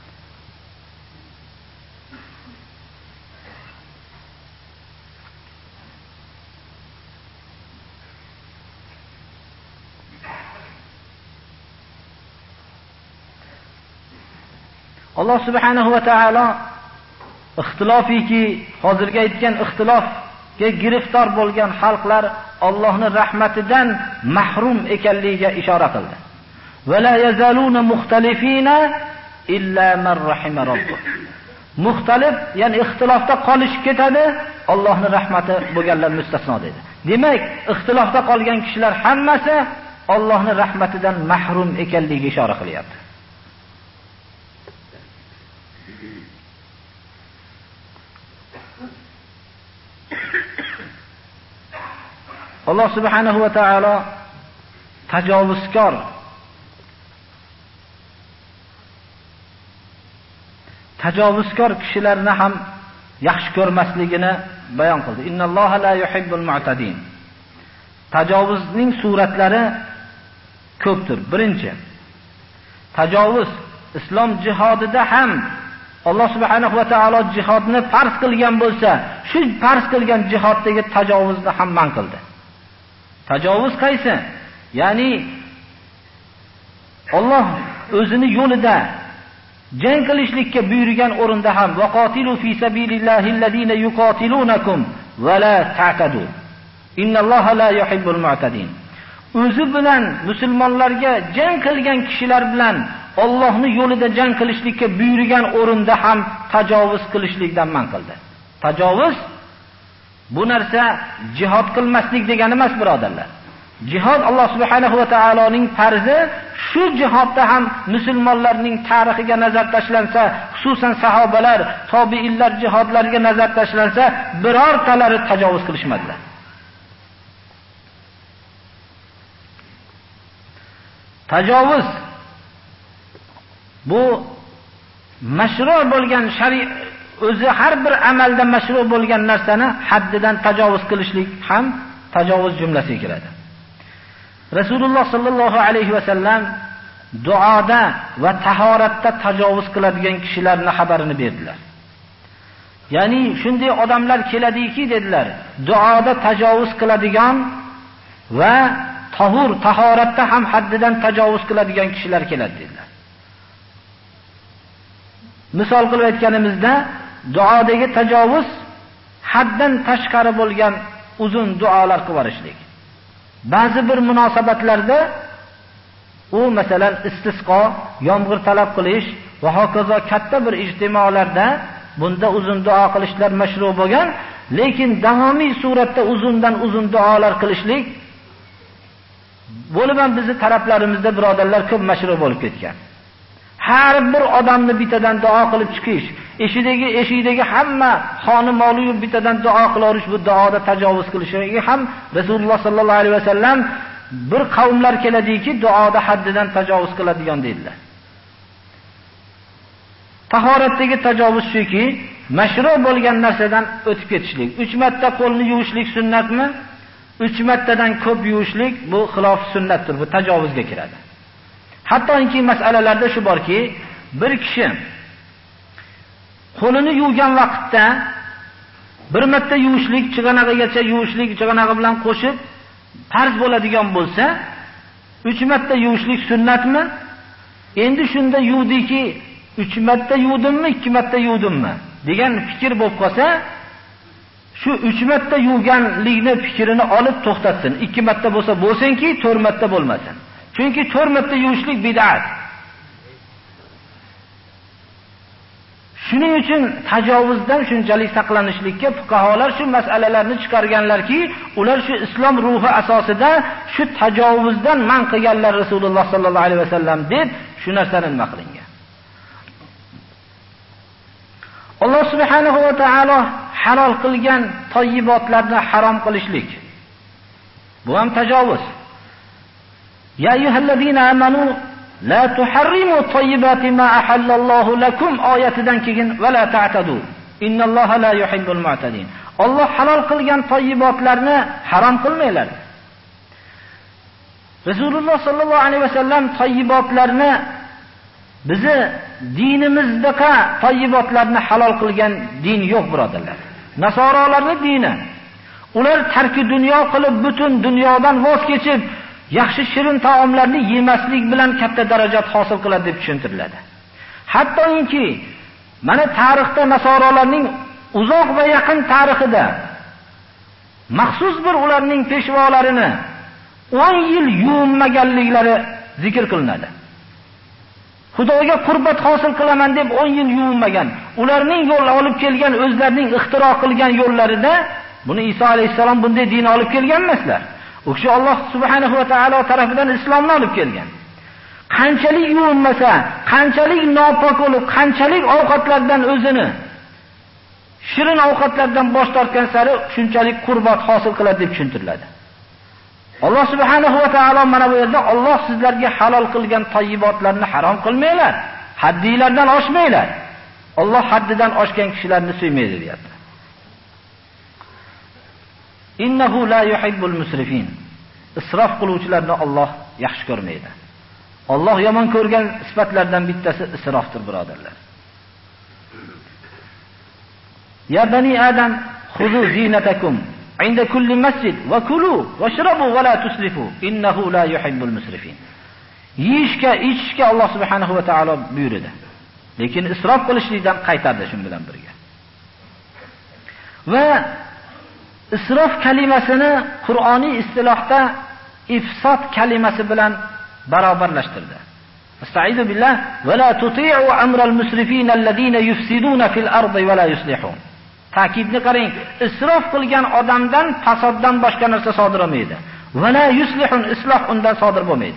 Alloh subhanahu va taolo ixtilofiki hozirga aytgan ixtilofga giriftor bo'lgan xalqlar Allohning rahmatidan mahrum ekanligiga ishora qildi. Va la yazaluna muxtalifina illa man rahima robbuk. Muxtalif, ya'ni ixtilofda qolishib ketadi, Allohning rahmati bo'lganlar mustasno dedi. Demak, ixtilofda qolgan kishilar hammasi Allohning rahmatidan mahrum ekanligiga ishora qilyapti. Allah subhanahu va taolo tajovuzkor tajovuzkor kishilarni ham yaxshi ko'rmasligini bayon qildi. Innalloha la yuhibbul mu'tadin. Tajovuzning suratlari ko'pdir. Birinchi, tajovuz islom jihodida ham Alloh subhanahu va taolo jihodni farz qilgan bo'lsa, shu farz qilgan jihoddagi tajovuzni ham man qildi. Tajovuz qaysi? Ya'ni Alloh o'zini yo'lida jang qilishlikka buyurgan o'rinda ham vaqotilu fi sabilillahillazina yuqatilunakum va la ta'tadu. Innalloha la yuhibbul mu'tadin. O'zi bilan musulmonlarga jang qilgan kishilar bilan Allohning yo'lida jang qilishlikka buyurgan o'rinda ham tajovuz qilishlikdan man qildi. Tajovuz bu narsa jihad qilmaslik degani emas, birodarlar. Jihad Alloh subhanahu va taoloning farzi. Shu jihodda ham musulmonlarning tarixiga nazar tashlansa, xususan sahobalar, tobiinlar jihodlariga nazar tashlansa, birortalari tajovuz qilishmadilar. Tajovuz bu mashru' bo'lgan shariat, o'zi har bir amalda mashru' bo'lgan narsani haddidan tajovuz qilishlik ham tajovuz jumlasiga kiradi. Rasululloh sallallohu alayhi va sallam duoda va tahoratda tajovuz qiladigan kishilarning xabarini berdilar. Ya'ni shunday odamlar keladiki dedilar, duoda tajovuz qiladigan va tahur, tahoratda ham haddidan tajovuz qiladigan kishilar keladi dedilar. Misol qilib aytganimizda, duodagi tajovuz haddan tashqari bo'lgan uzun duolar qilishlik. Ba'zi bir munosabatlarda u masalan istisqo, yomg'ir talab qilish va hokazo katta bir ijtimolarda bunda uzun duo qilishlar mashru' bo'lgan, lekin davomiy suratda uzundan uzun duolar qilishlik bo'lib ham bizning taraflarimizda birodarlar ko'p mashru' bo'lib ketgan. Har bir odamni bitadan duo qilib chiqish, eshidagi eshidagi hamma xonim moliyu bitadan duo qilarish, bu duoda tajovuz qilishiga ham Rasululloh sallallohu alayhi vasallam bir qavmlar keladiki, duoda haddidan tajovuz qiladigan dedilar. Tahoratdagi tajovuz shuki, mashru' bo'lgan narsadan o'tib ketishlik. uch marta qo'lni yuvishlik sunnatmi? uch martadan ko'p yuvishlik bu xilof sunnatdir, bu tajovuzga kiradi. Hattoki masalalarda shu borki, bir kishi qo'lini yuvgan vaqtda bir marta yuvishlik, chig'anag'igacha yuvishlik, chig'anag'i bilan qo'shib farz bo'ladigan bo'lsa, uch marta yuvishlik sunnatmi? Endi shunda yuvdiki, uch marta yuvdimmi, ikki marta yuvdimmi degan fikr bo'lib qolsa, shu uch marta yuvganlikni fikrini olib to'xtatsin. ikki marta bo'lsa bo'lsinki, to'rt marta bo'lmasin. Chunki to'rt marta yuvishlik bid'at. Shuning uchun tajovuzdan shunchalik saqlanishlikka fuqaholar shu masalalarni chiqarganlarki, ular shu islom ruhi asosida shu tajovuzdan man qilganlar Rasululloh sallallohu alayhi vasallam deb shu narsani nima qilingan. Alloh subhanahu va taolo halol qilgan toyibotlarni harom qilishlik. Bu ham tajovuz. Ya ayyuhallazina amanu la tuharrimu tayyibati ma ahallallohu lakum oyatidan keyin va la ta'tadu. Innalloha la yuhibbul mu'tadin. Alloh halol qilgan toyibotlarni harom qilmanglar. Rasululloh sallallohu alayhi vasallam toyibotlarni bizi dinimizdaqa toyibotlarni halol qilgan din yo'q, birodarlar. Nasorolarning dini. Ular tarki dunyo qilib butun dunyodan voz kechib, yaxshi shirin taomlarni yemaslik bilan katta darajat hosil qiladi deb tushuntiriladi. Hattoki mana tarixda nasorolarning uzoq va yaqin tarixida maxsus bir ularning peshvolarini o'n yil yuvinmaganliklari zikr qilinadi. Xudoga qurbat hosil qilaman deb o'n yil yuvinmagan. Ularning yo'l olib kelgan, o'zlarining ixtiro qilgan yo'llarida buni Iso alayhisalom bunday din olib kelgan emaslar. U kishi Alloh subhanahu va taolo tarafidan islomni olib kelgan. Qanchalik yuvinmasa, qanchalik nopok bo'lib, qanchalik ovqatlardan o'zini shirin ovqatlardan bosh tortgan sari shunchalik qurbat hosil qiladi deb tushuntiriladi. Alloh subhanahu va taolo mana bu yerda Alloh sizlarga halol qilgan toyibotlarni harom qilmanglar, haddinglardan oshmanglar. Alloh haddidan oshgan kishilarni suymaydi deyapti. Innahu la yuhibbul musrifin. Isrof qiluvchilarni Alloh yaxshi ko'rmaydi. Alloh yomon ko'rgan sifatlardan bittasi isrofdir, birodarlar. Ya bani Adam, khudu zinatakum inda kulli masjid va kulu washrabu va la tusrifu. Innahu la yuhibbul musrifin. Yeyishga, ichishga Alloh subhanahu va taolo buyurdi. Lekin isrof qilishlikdan qaytardi shun bilan birga. Va isrof kalimasini Qur'oniy istilohda ifsod kalimasi bilan barobarlashtirdi. Estaizu billah va la tuti'u amral musrifin alladhina yufsiduna fil ardi va la yuslihun. Ta'kidni qarang, isrof qilgan odamdan fasoddan boshqa narsa sodir bo'lmaydi. Va la yuslihun, isloh undan sodir bo'lmaydi.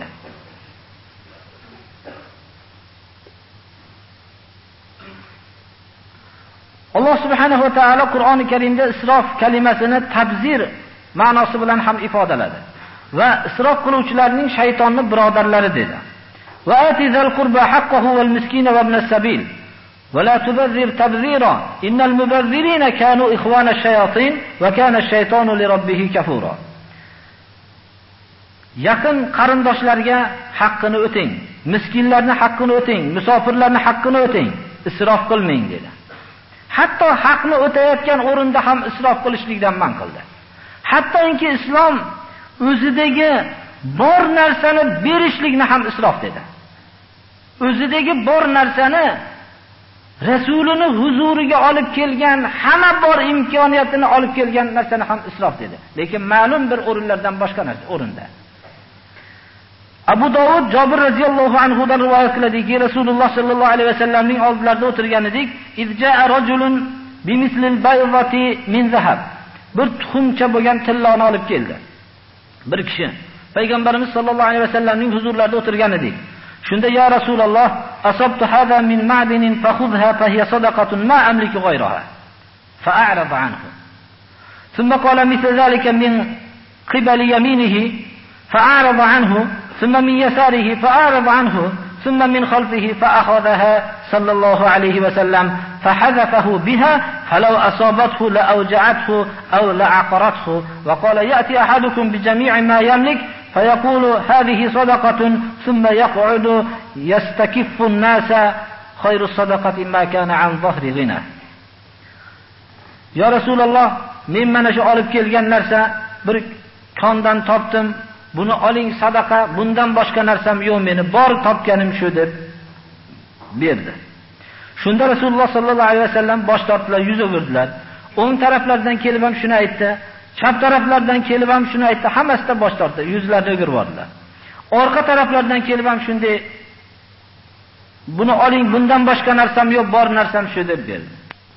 Alloh subhanahu va taolo Qur'oni Karimda isrof kalimasini tabzir ma'nosi bilan ham ifodaladi. Va isrof qiluvchilarning shaytonning birodarlari dedi. Va atizal qurba haqqahu val miskina va ibnas sabil. Va la tubazzir tabzira. Innal mubazzirina kanu ikhwana ash-shayatin va kana ash-shaytanu li rabbih kafura. Yaqin qarindoshlarga haqqini o'ting, miskinlarning haqqini o'ting, musofirlarning haqqini o'ting, isrof qilmang dedi. Hatto haqni o'tayotgan o'rinda ham isrof qilishlikdan man qildi. Hattoki islom o'zidagi bor narsani berishlikni ham isrof dedi. O'zidagi bor narsani Rasulini huzuriga olib kelgan, hamma bor imkoniyatini olib kelgan narsani ham isrof dedi. Lekin ma'lum bir o'rinlardan boshqa narsa o'rinda. Abu Dovud Jabir radhiyallohu anhu dan rivoyat qiladiki, Rasululloh sallallohu alayhi vasallamning oldlarida o'tirgan edik. Izja'a rajulun bimislil baydati min zahab. Bir tuxumcha bo'lgan tilloni olib keldi. Bir kishi Payg'ambarimiz sallallohu alayhi vasallamning huzurlarida o'tirgan edik. Shunda ya Rasululloh, asabtu hada min ma'dinin fakhudha fa hiya sadaqatun ma amliku ghayraha. Fa'arad anhu. Thumma qala mithla zalika min qibali yaminihi fa'arad anhu. ثم من يساره فأعرض عنه ثم من خلفه فأخذها صلى الله عليه وسلم فحذفه بها فلو أصابته لأوجعته أو لعقرته وقال يأتي أحدكم بجميع ما يملك فيقول هذه صدقة ثم يقعد يستكف الناس خير الصدقة ما كان عن ظهر غنى. يا رسول الله men mana shu olib kelgan narsa bir kondan topdim, buni oling sadaqa, bundan boshqa narsam yo'q, meni bor topganim shu deb berdi. Shunda Rasululloh sallallohu alayhi vasallam bosh tortdilar, yuz o'girdilar. O'ng taraflardan kelib ham shuni aytdi, chap taraflardan kelib ham shuni aytdi, hammasida bosh tortdi, yuzlarini o'girib bordilar. Orqa taraflardan kelib ham shunday buni oling, bundan boshqa narsam yo'q, bor narsam shu deb berdi.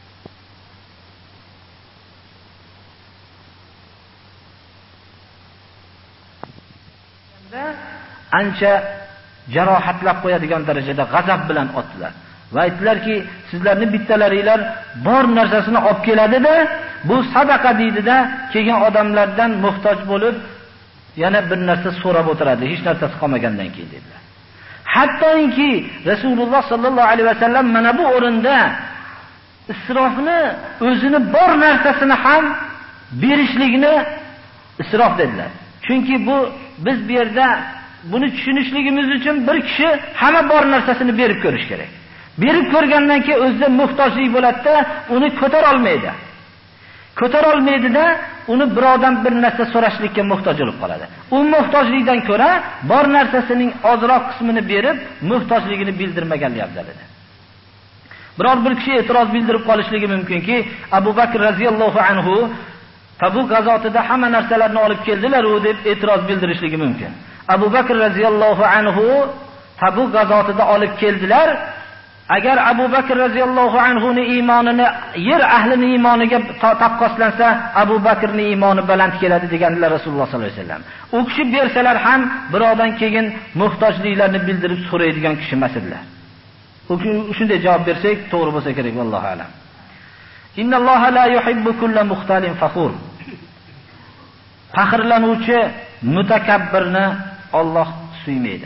Ancha jarohatlab qo'yadigan darajada g'azab bilan otdilar va aytdilarki, sizlarni bittalaringlar bor narsasini olib keladi-da, bu sadaqa deydi-da, kelgan odamlardan muhtoj bo'lib yana bir narsa so'rab o'tiradi, hech narsasi qolmagandan keyin dedilar. Hattoki Rasululloh sallallohu alayhi vasallam mana bu o'rinda isrofni, o'zini bor narsasini ham berishlikni isrof dedilar. Chunki bu biz bu yerda buni tushunishligimiz uchun bir kishi hamma bor narsasini berib ko'rish kerak. Berib ko'rgandan keyin o'zida muhtojlik bo'ladi-da, uni ko'tara olmaydi. Ko'tara olmaydi-da, uni birovdan bir narsa so'rashlikka muhtoj bo'lib qoladi. U muhtojlikdan ko'ra bor narsasining ozroq qismini berib, muhtojligini bildirmaganlik afzal edi. Biror bir kishi e'tiroz bildirib qolishligi mumkinki, Abu Bakr radhiyallohu anhu Tabuk g'azotida hamma narsalarni olib keldilar-u deb e'tiroz bildirishligi mumkin. Abu Bakr radhiyallohu anhu Tabuk g'azotida olib keldilar. Agar Abu Bakr radhiyallohu anhu ning iymonini yer ahlining iymoniga taqqoslansa, Abu Bakrning iymoni baland keladi deganlar Rasululloh sollallohu alayhi vasallam. U kishi bersalar ham birodan keyin muhtojliklarni bildirib so'raydigan kishi emas edilar. U shunday javob bersak to'g'ri bo'lsa kerak, vallohu alam. Innalloha la yuhibbu kulla muxtalin fakhur. Faxrlanuvchi mutakabbirni Alloh suymaydi.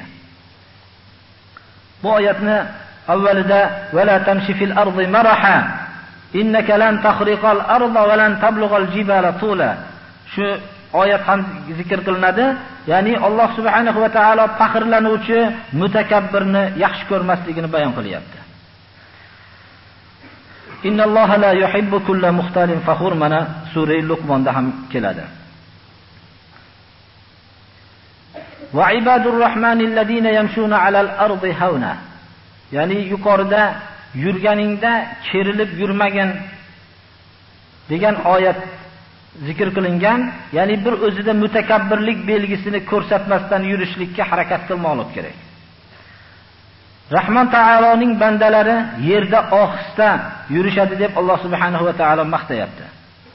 Bu oyatni avvalida wala tamshi fil ardi maraha innaka lan takhriqal arda va lan tablughal jibala tula. Shu oyat ham zikr qilinadi. Ya'ni Alloh subhanahu va taolo faxrlanuvchi mutakabbirni yaxshi ko'rmasligini bayon qilyapti. Innalloha la yuhibbu kulla muxtalin fakhur, mana sura Luqmonda ham keladi. Va ibadur rahmanil ladina yamshuna alal ardi hauna. Ya'ni yuqorida yurganingda kerilib yurmagan degan oyat zikr qilingan. Ya'ni bir o'zida mutakabbirlik belgisini ko'rsatmasdan yurishlikka harakat qilmoqlik kerak. Rahman taoloning bandalari yerda ohista yurishadi deb Alloh subhanahu va taolo maqtayapti.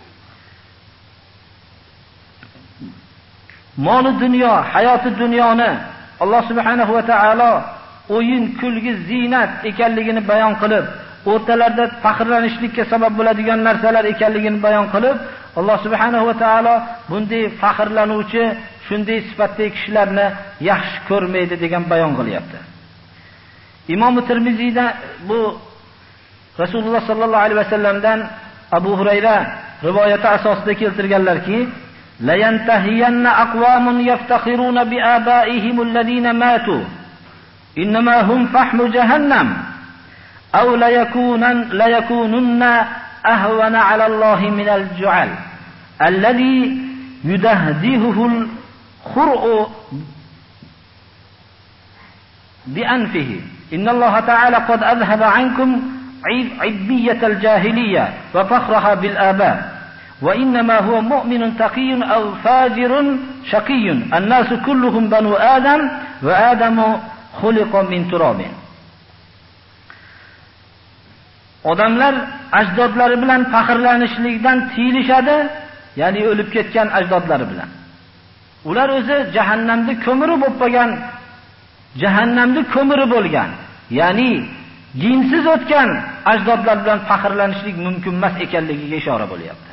Moli dunyo, hayoti dunyoni Alloh subhanahu va taolo o'yin, kulgi, zinat ekanligini bayon qilib, o'rtalarda faxrlanishlikka sabab bo'ladigan narsalar ekanligini bayon qilib, Alloh subhanahu va taolo bunday faxrlanuvchi, shunday sifatli kishilarni yaxshi ko'rmaydi degan bayon qilyapti. Imom Tirmiziyda bu Rasululloh sallallohu alayhi vasallamdan Abu Hurayra rivoyati asosida keltirganlarki, la yantahiyanna aqwamun yaftakhiruna bi abaihim alladhina matu innama hum fahmu jahannam aw la yakunan la yakununna ahwana ala Allah min al-ju'al alladhi yudahdihuhu al-khur'u bi anfihi inna Allah ta'ala qad adhhaba 'ankum 'ibbiyyat al-jahiliyya wa fakhraha bil aba wa innama huwa mu'minun taqiyyun aw fajirun shaqiyyun an-nasu kulluhum banu adam wa adamu khuliqa min turabin. Odamlar ajdodlari bilan faxrlanishlikdan tiyilishadi, ya'ni o'lib ketgan ajdodlari bilan. Ular o'zi jahannamda ko'miri bo'lib qolgan, jahannamda ko'miri bo'lgan, ya'ni dinsiz o'tgan ajdodlar bilan faxrlanishlik mumkin emas ekanligiga ishora bo'lyapti.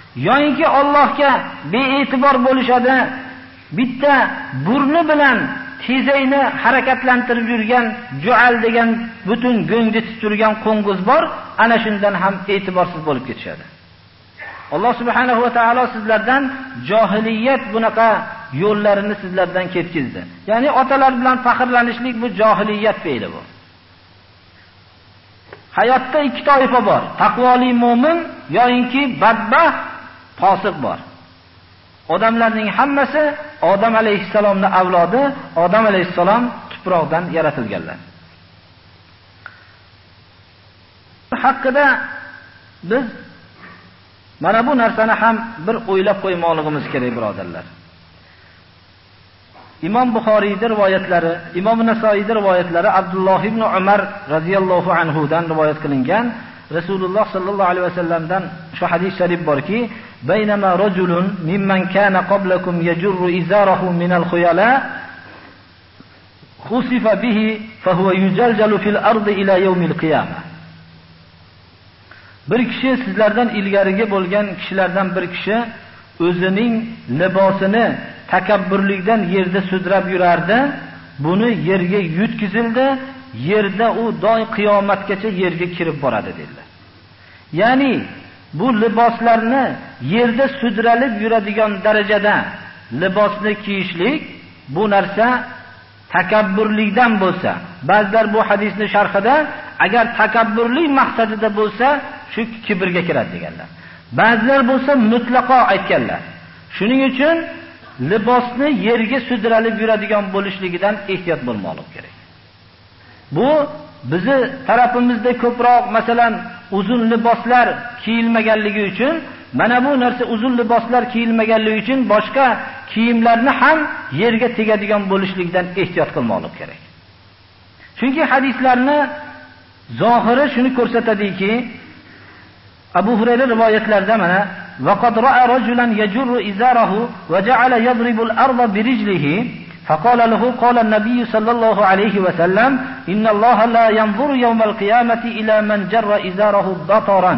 Yo'inki Allohga bee'tibor bo'lishadi, bitta burni bilan tezayni harakatlantirib yurgan jual degan butun go'ngda turgan qo'ng'iz bor, ana shundan ham e'tiborsiz bo'lib ketishadi. Alloh subhanahu va taolo sizlardan johiliyat bunaqa yo'llarini sizlardan ketkizdi. Ya'ni otalar bilan faxrlanishlik bu johiliyat fe'li bu. Hayotda ikki toifa bor. Taqvoli mu'min yoinki badbaxt fosiq bor. Odamlarning hammasi Odam alayhissalomning avlodi, Odam alayhissalom tuproqdan yaratilganlar. Haqida biz mana bu narsani ham bir o'ylab qo'ymoqligimiz kerak, birodarlar. Imom Buxoriyning rivoyatlari, Imom Nasoiyning rivoyatlari Abdulloh ibn Umar radhiyallohu anhu dan rivoyat qilingan Rasululloh sallallohu alayhi vasallamdan shu hadis sharif borki, "Baynama rajulun mimman kana qablakum yajurru izarahu min al-khuyala khusifa bihi fa huwa yujaljalu fil ardi ila yawm al-qiyamah." Bir kishi sizlardan ilgarigi bo'lgan kishilardan bir kishi o'zining libosini takabburlikdan yerda sudrab yurardi. Buni yerga yutkizildi. Yerda u doim qiyomatgacha yerga kirib boradi dedilar. Ya'ni bu liboslarni yerda sudralib yuradigan darajada libosni kiyishlik bu narsa takabburlikdan bo'lsa, ba'zilar bu hadisning sharhida agar takabburlik maqsadida bo'lsa, shu kibrga kiradi deganlar. Ba'zilar bo'lsa mutlaqo aytganlar. Shuning uchun libosni yerga sudralib yuradigan bo'lishligidan ehtiyot bo'lmoqlik kerak. Bu bizi tarafimizda ko'proq masalan uzun liboslar kiyilmaganligi uchun, mana bu narsa uzun liboslar kiyilmaganligi uchun boshqa kiyimlarni ham yerga tegadigan bo'lishligidan ehtiyot qilmoqlik kerak. Chunki hadislarni zohiri shuni ko'rsatadiki, Abu Hurayra rivoyatlarida mana وَقَدْ رَأَى رَجُلًا يَجُرُّ إِزَارَهُ وَجَعَلَ يَضْرِبُ الْأَرْضَ بِرِجْلِهِ فقال له قال النبي صلى الله عليه وسلم إن الله لا ينظر يوم القيامة إلى من جر إزاره بطرا.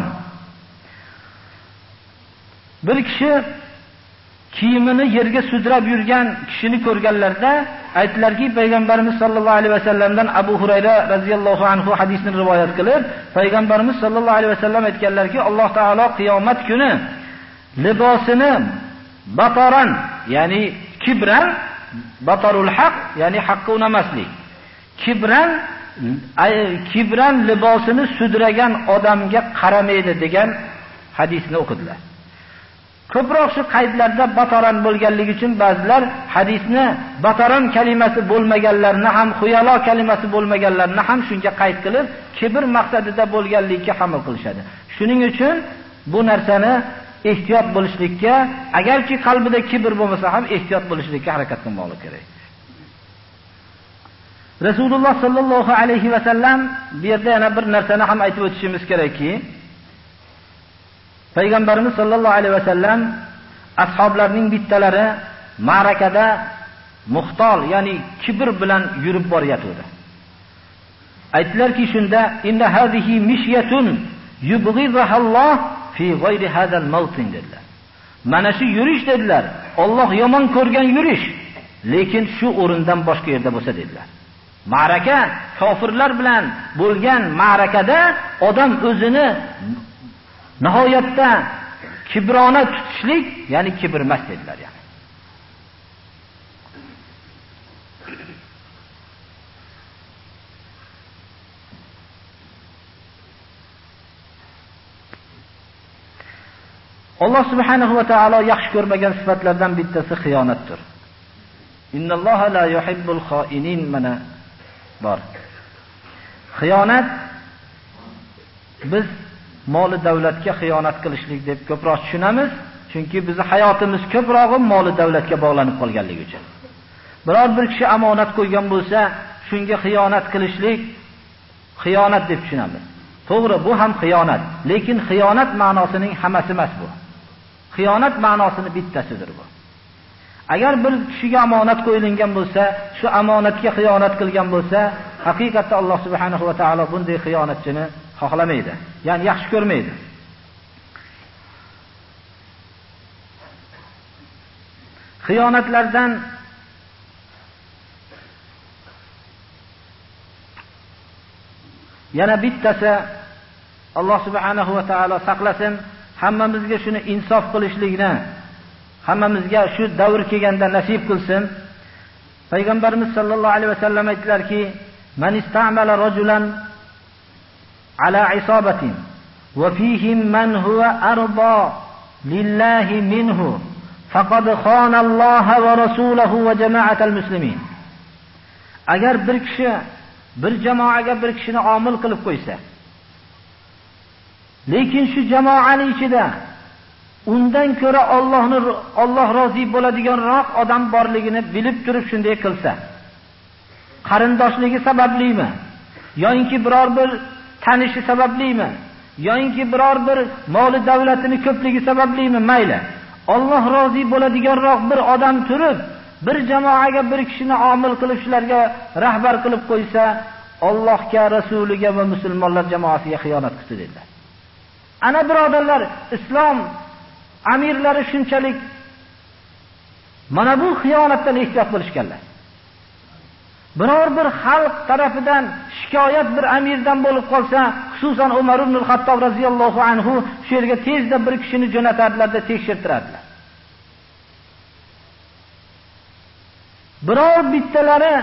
Bir kishi kiyimini yerga sudrab yurgan kishini ko'rganlarda aytdilarki, payg'ambarimiz sollallohu alayhi vasallamdan Abu Hurayra radhiyallohu anhu hadisni rivoyat qilib, payg'ambarimiz sollallohu alayhi vasallam aytganlarki, Alloh taolo qiyomat kuni libosini bataran, ya'ni kibran, batarul haq, ya'ni haqqa unamaslik. Kibran kibran libosini sudragan odamga qaramaydi degan hadisni o'qidilar. Ko'proq shu qaydlarda bataran bo'lganligi uchun ba'zilar hadisni bataran kalimasi bo'lmaganlarni ham, xuyalo kalimasi bo'lmaganlarni ham shunga qayd qilib, kibr maqsadida bo'lganligiga hamil qilishadi. Shuning uchun bu narsani ehtiyot bo'lishlikka, agarki qalbida kibr bo'lmasa ham ehtiyot bo'lishlikka harakat qilmoqlik kerak. Rasululloh sallallohu alayhi va sallam bu yerda yana bir narsani ham aytib o'tishimiz kerakki, payg'ambarimiz sollallohu alayhi va sallam ashablarining bittalari ma'rakada muxtol, ya'ni kibr bilan yurib boryotdi. Aytdilarki shunda inna hazihi mishyatun yubghidahalloh fi g'ayri hadal mawtin dedilar. Mana shu yurish dedilar, Alloh yomon ko'rgan yurish, lekin shu o'rindan boshqa yerda bo'lsa dedilar. Ma'raka kofirlar bilan bo'lgan ma'rakada odam o'zini nihoyatda kibrona tutishlik, ya'ni kibr emas dedilar. Yani Alloh subhanahu va taolo yaxshi ko'rmagan sifatlardan bittasi xiyonatdir. Innalloha la yuhibbul xoinin, mana bor. Xiyonat biz moli davlatga xiyonat qilishlik deb ko'proq tushunamiz, chunki bizning hayotimiz ko'prog'i moli davlatga bog'lanib qolganligi uchun. Biror bir kishi omonat qo'ygan bo'lsa, shunga xiyonat qilishlik xiyonat deb tushunamiz. To'g'ri, bu ham xiyonat, lekin xiyonat ma'nosining hammasi emas bu. Xiyonat ma'nosini bittasidir bu. Agar bir kishiga omonat qo'yilgan bo'lsa, shu omonatga xiyonat qilgan bo'lsa, haqiqatda Alloh subhanahu va taolo bunday xiyonatchini xohlamaydi, ya'ni yaxshi ko'rmaydi. Xiyonatlardan Yana bittasi, Alloh subhanahu va taolo saqlasin, hammamizga shuni insof qilishlikni, hammamizga shu davr kelganda nasib qilsin. Payg'ambarimiz sollallohu alayhi vasallam aytdilarki, "Man istamala rajulan ala isabatin wa fihim man huwa arda lillahi minhu faqad khana Alloh va rasulahu va jama'atal muslimin." Agar bir kishi bir jamoaga bir kishini omil qilib qo'ysa, lekin shu jamoaning ichida undan ko'ra Allohni Alloh rozi bo'ladiganroq odam borligini bilib turib shunday qilsa, qarindoshligi sabablimi yoki biror bir tanishi sabablimi yoki biror bir moli davlatini ko'pligi sabablimi, mayli, Alloh rozi bo'ladiganroq bir odam turib bir jamoaga bir kishini omil qilib shularga rahbar qilib qo'ysa, Allohga, rasuliga va musulmonlar jamoasiga xiyonat qildi dedilar. Ana birodarlar, islom amirlari shunchalik mana bu xiyonatdan ehtiyot bo'lishganlar. Biror bir xalq tarafidan shikoyat bir amirdan bo'lib qolsa, xususan Umar ibn al-Xattob radhiyallohu anhu shu yerga tezda bir kishini jo'natardilar-da tekshirtiradilar. Biror bittalari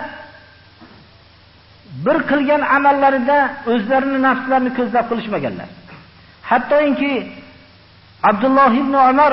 bir qilgan amallarida o'zlarini nafslarini ko'zlab qilishmaganlar. Hattoki Abdulloh ibn Umar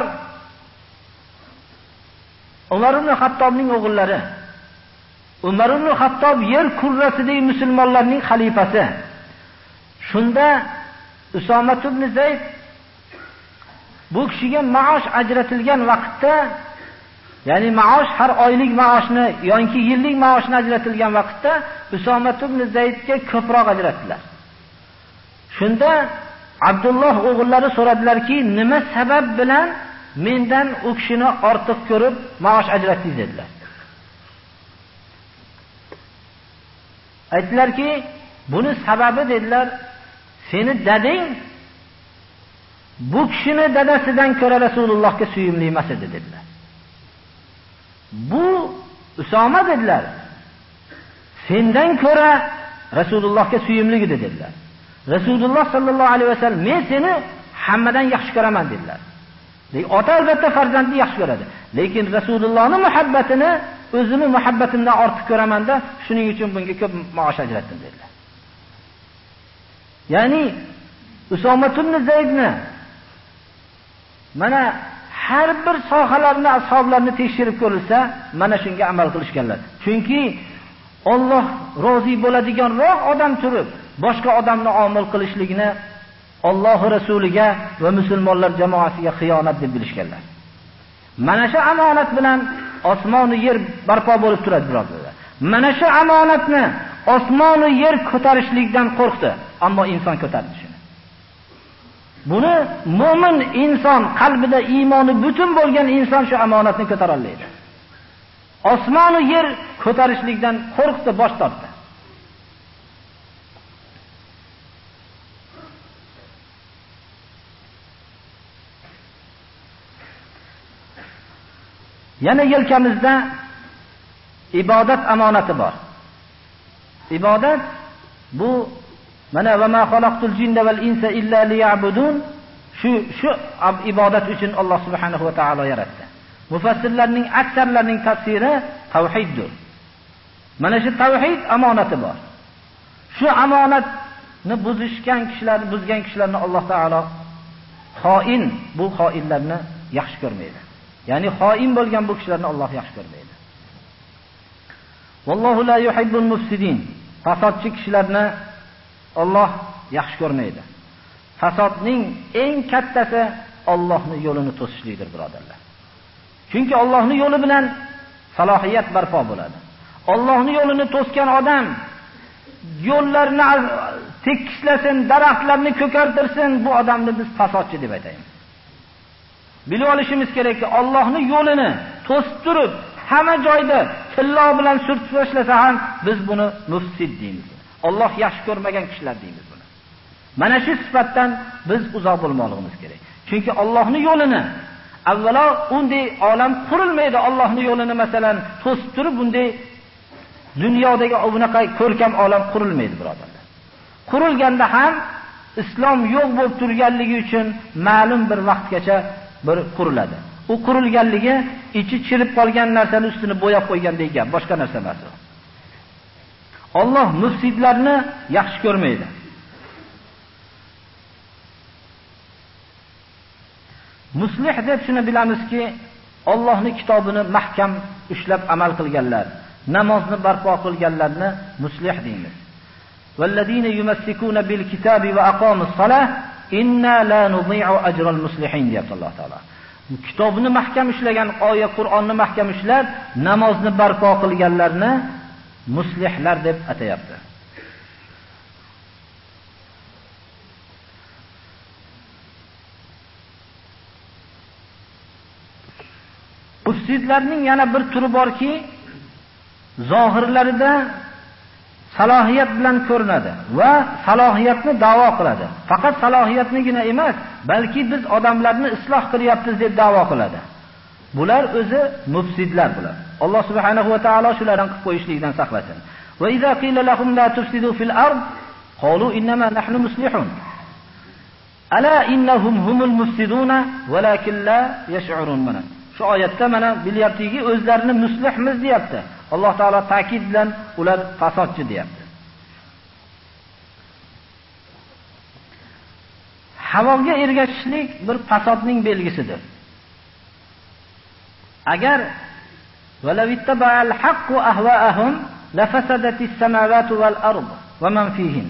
Umar ibn Xattobning o'g'illari, Umar ibn Xattob yer kurrasidagi musulmonlarning xalifasi. Shunda Usoma ibn Zayd bu kishiga maosh ajratilgan vaqtda, ya'ni maosh har oylik maoshni yoki yillik maoshni ajratilgan vaqtda Usoma ibn Zaydga ko'proq ajratdilar. Shunda Abdulloh o'g'illari so'radilarki, nima sabab bilan mendan u kishini ortiq ko'rib maosh ajratdingiz dedilar. Aytdilarki, buni sababi dedilar, seni dadang bu kishini dadasidan ko'ra Rasulullohga suyumli emas edi dedilar. Bu Usoma dedilar, sendan ko'ra Rasulullohga suyumli edi dedilar. Rasululloh sallallohu alayhi vasallam, men seni hammadan yaxshi ko'raman dedilar. Lekin ota albatta farzandni yaxshi ko'radi, lekin Rasulullohning muhabbatini o'zimni muhabbatimdan ortiq ko'raman-da, shuning uchun bunga ko'p maosh ajratdim dedilar. Ya'ni Usoma ibn Zaydni mana har bir sohalarni, ashoblarni tekshirib ko'rilsa, mana shunga amal qilishganlar. Chunki Alloh rozi bo'ladiganroq odam turib boshqa odamni omil qilishligini Alloh rasuliga va musulmonlar jamoasiga xiyonat deb bilishganlar. Mana shu amonat bilan osmon va yer barpo bo'lib turadi, birodarlar. Mana shu amonatni osmon va yer ko'tarishlikdan qo'rqdi, ammo inson ko'tardi shuni. Buni mo'min inson, qalbida iymoni butun bo'lgan inson shu amonatni ko'tara oladi. Osmon va yer ko'tarishlikdan qo'rqdi, bosh tortdi. Yana yelkamizda ibodat amonati bor. Ibodat bu mana va ma xalaqtul jinna val insa illa liya'budun, shu shu ibodat uchun Alloh subhanahu va taolo yaratdi. Mufassirlarning aksarlarining tafsiri tavhiddir. Mana shu tavhid amonati bor. Shu amonatni buzishgan kishilar, buzgan kishilarni Alloh taolo xoin, bu xoinlarni yaxshi ko'rmaydi. Ya'ni xoin bo'lgan bu kishilarni Alloh yaxshi ko'rmaydi. Vallohu la yuhibbul mufsidin. Fasodchi kishilarni Alloh yaxshi ko'rmaydi. Fasodning eng kattasi Allohning yo'lini to'sishlikdir, birodarlar. Chunki Allohning yo'li bilan salohiyat barpo bo'ladi. Allohning yo'lini to'sgan odam yo'llarni tekislasin, daraxtlarni ko'kartirsin, bu odamni biz fasodchi deb aytamiz. Bilib olishimiz kerakki, Allohning yo'lini to'sib turib, hamma joyda tillo bilan surtib tashlasa ham biz buni mufsid deymiz. Alloh yaxshi ko'rmagan kishilar deymiz buni. Mana shu sifatdan biz uzoq bo'lmoqligimiz kerak. Chunki Allohning yo'lini avvalo unday olam qurilmaydi. Allohning yo'lini masalan to'sib turib bunday dunyodagi unaqa ko'rkam olam qurilmaydi, birodarlar. Qurilganda ham islom yo'q bo'lib turganligi uchun ma'lum bir vaqtgacha bir quriladi. U qurilganligi ichi chirib qolgan narsani ustini bo'yab qo'ygandek gap, boshqa narsa emas. Alloh mufsidlarni yaxshi ko'rmaydi. Muslih deb shuni bilamizki, Allohning kitobini mahkam ushlab amal qilganlar, namozni barpo qilganlarni muslih deymiz. Vallazina yumassikuna bil kitabi va aqamus salah inna la nudhi'u ajral muslihin deyapti Alloh taolo. Kitobni mahkam ushlagan, oyat Qur'onni mahkam ushlab, namozni barpo qilganlarni muslihlar deb atayapti. Mufsidlarning yana bir turi borki, zohirlarida salohiyat bilan ko'rinadi va salohiyatni da'vo qiladi. Faqat salohiyatnigina emas, balki biz odamlarni isloh qilyapmiz deb da'vo qiladi. Bular o'zi mufsidlar bular. Alloh subhanahu va taolo shulardan qilib qo'yishlikdan saqlasin. Va idza qila lahum la tufsidu fil ard qalu innama nahnu muslihun. Ala innahum humul mufsiduna walakin la yash'urun. Mana shu oyatda mana bilyaptiki, o'zlarini muslihmiz deyapti. Alloh taolo ta'kid bilan ular fasodchi deyapti. Havoga ergashishlik bir fasodning belgisidir. Agar walavitta'al haqqu ahwa'ahum lafasadatis samawati wal ard va man fihin.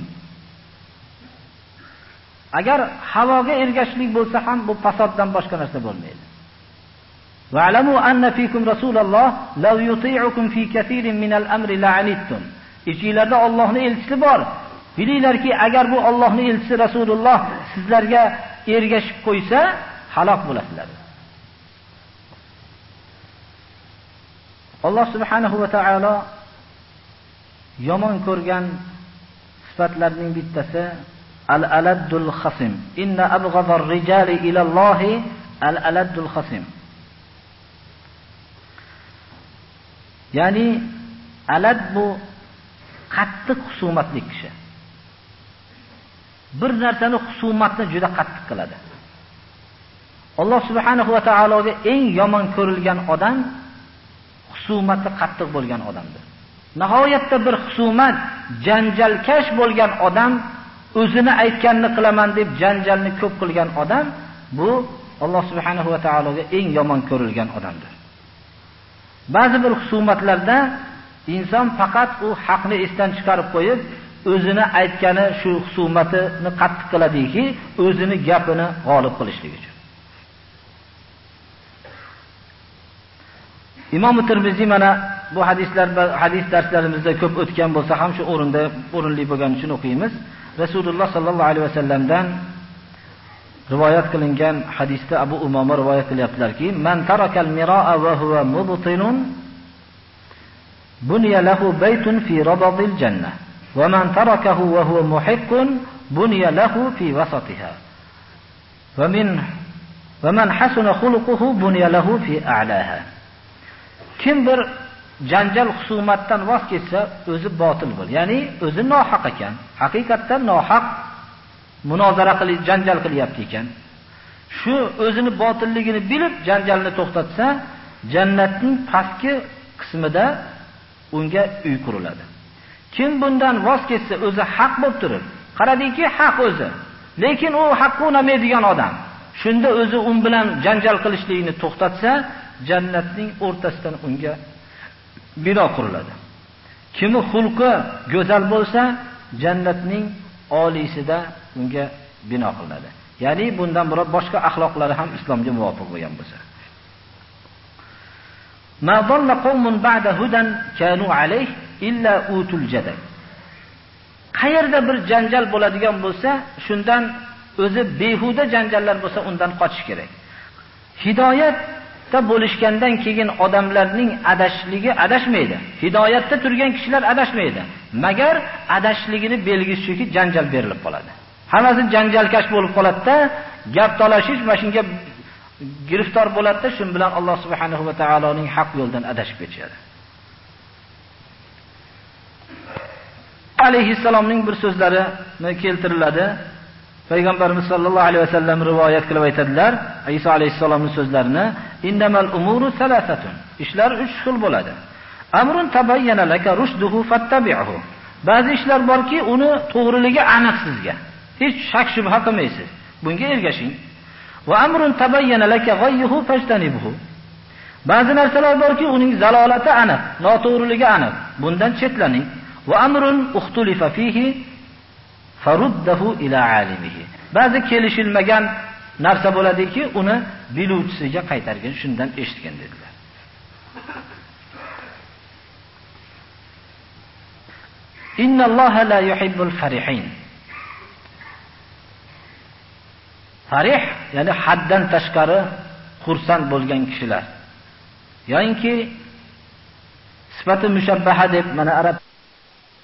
Agar havoga ergashishlik bo'lsa ham bu fasoddan boshqa narsa bo'lmaydi. Wa'lamu anna fikum rasululloh law yuti'ukum fi kathirin min al-amri la'anittum. Ichingizda Allohning elchisi bor. Bilinglarki, agar bu Allohning elchisi Rasululloh sizlarga ergashib qo'ysa, halok bo'lasizlar. Alloh subhanahu va taolo yomon ko'rgan sifatlarning bittasi al-aladdul khasim. Inna abghadar rijali ila Allohi al-aladdul khasim. Ya'ni alad bu qattiq husumatli kishi. Bir narsani husumatni juda qattiq qiladi. Alloh subhanahu va taologa eng yomon ko'rilgan odam husumati qattiq bo'lgan odamdir. Nihoyatda bir husumat, janjalkash bo'lgan odam, o'zini aytganini qilaman deb janjalni ko'p qilgan odam, bu Alloh subhanahu va taologa eng yomon ko'rilgan odamdir. Ba'zi bir husumatlarda inson faqat u haqni esdan chiqarib qo'yib, o'zini aytgani shu husumatini qattiq qiladiki, o'zini gapini g'olib qilishlik uchun. Imom Tirmiziy mana bu hadislar hadis darslarimizda ko'p o'tgan bo'lsa ham shu o'rinda o'rinli bo'lgani uchun o'qiymiz. Rasululloh sallallohu alayhi vasallamdan rivoyat qilingan hadisda Abu Umama rivoyat qilyaptilarki, "Man tarakal miraa va huwa mubtilun bunya lahu baytun fi rabadil jannah wa man tarakahu wa huwa muhiqqun bunya lahu fi wasatiha wa min wa man hasuna khuluquhu bunya lahu fi a'laha." Kim bir janjal husumatdan voz kechsa, o'zi botil bo'l. Ya'ni o'zi nohaq ekan. Haqiqatdan nohaq munozara qilib janjal qilyapti ekan. Shu o'zini botilligini bilib janjalni to'xtatsa, jannatning pastki qismida unga uy quriladi. Kim bundan voz kechsa, o'zi haq bo'lib turib, qaradiki haq o'zi, lekin u haqqa unamaydigan odam. Shunda o'zi un bilan janjal qilishligini to'xtatsa, jannatning o'rtasidan unga bino quriladi. Kimi xulqi go'zal bo'lsa, jannatning oliysida unga bino qilinadi. Ya'ni bundan biroq boshqa axloqlari ham islomga muvofiq bo'lgan bo'lsa. Ma dalla qawmun ba'da hudan kanu alayh illa utul jadal. Qayerda bir janjal bo'ladigan bo'lsa, shundan o'zi behuda janjallar bo'lsa, undan qochish kerak. Hidoyatda bo'lishgandan keyin odamlarning adashligi adashmaydi. Hidoyatda turgan kishilar adashmaydi. Magar adashligini belgisi shuki, janjal berilib qoladi. Hammasi janjalkash bo'lib qoladi-da, gap talashish, mashinaga giriftor bo'ladi-da, shun bilan Alloh subhanahu va taoloning haq yo'ldan adashib ketishadi. alayhissalomning bir so'zlarini keltiriladi. Payg'ambarimiz sollallohu alayhi vasallam rivoyat qilib aytadilar, Iso alayhissalomning so'zlarini, "Innamal umuru salasatun." Ishlar uch xil bo'ladi. Amrun tabayyana laka rushduhu fattabi'hu. Ba'zi ishlar borki, uni to'g'riligi aniq sizga. Hech shak shubha qilmaysiz. Bunga ergashing. Va amrun tabayyana laka ghayyuhu fajtanibhu. Ba'zi narsalar borki, uning zalolati aniq, noto'g'riligi aniq. Bundan chetlaning. Va amrun ukhtulifa fihi faruddahu ila alimihi. Ba'zi kelishilmagan narsa bo'ladiki, uni biluvchisiga qaytargin, shundan eshitgan dedilar. Innalloha la yuhibbul farihin. Farih, ya'ni haddan tashqari xursand bo'lgan kishilar. Yo'inki sifati mushabbaha deb mana arab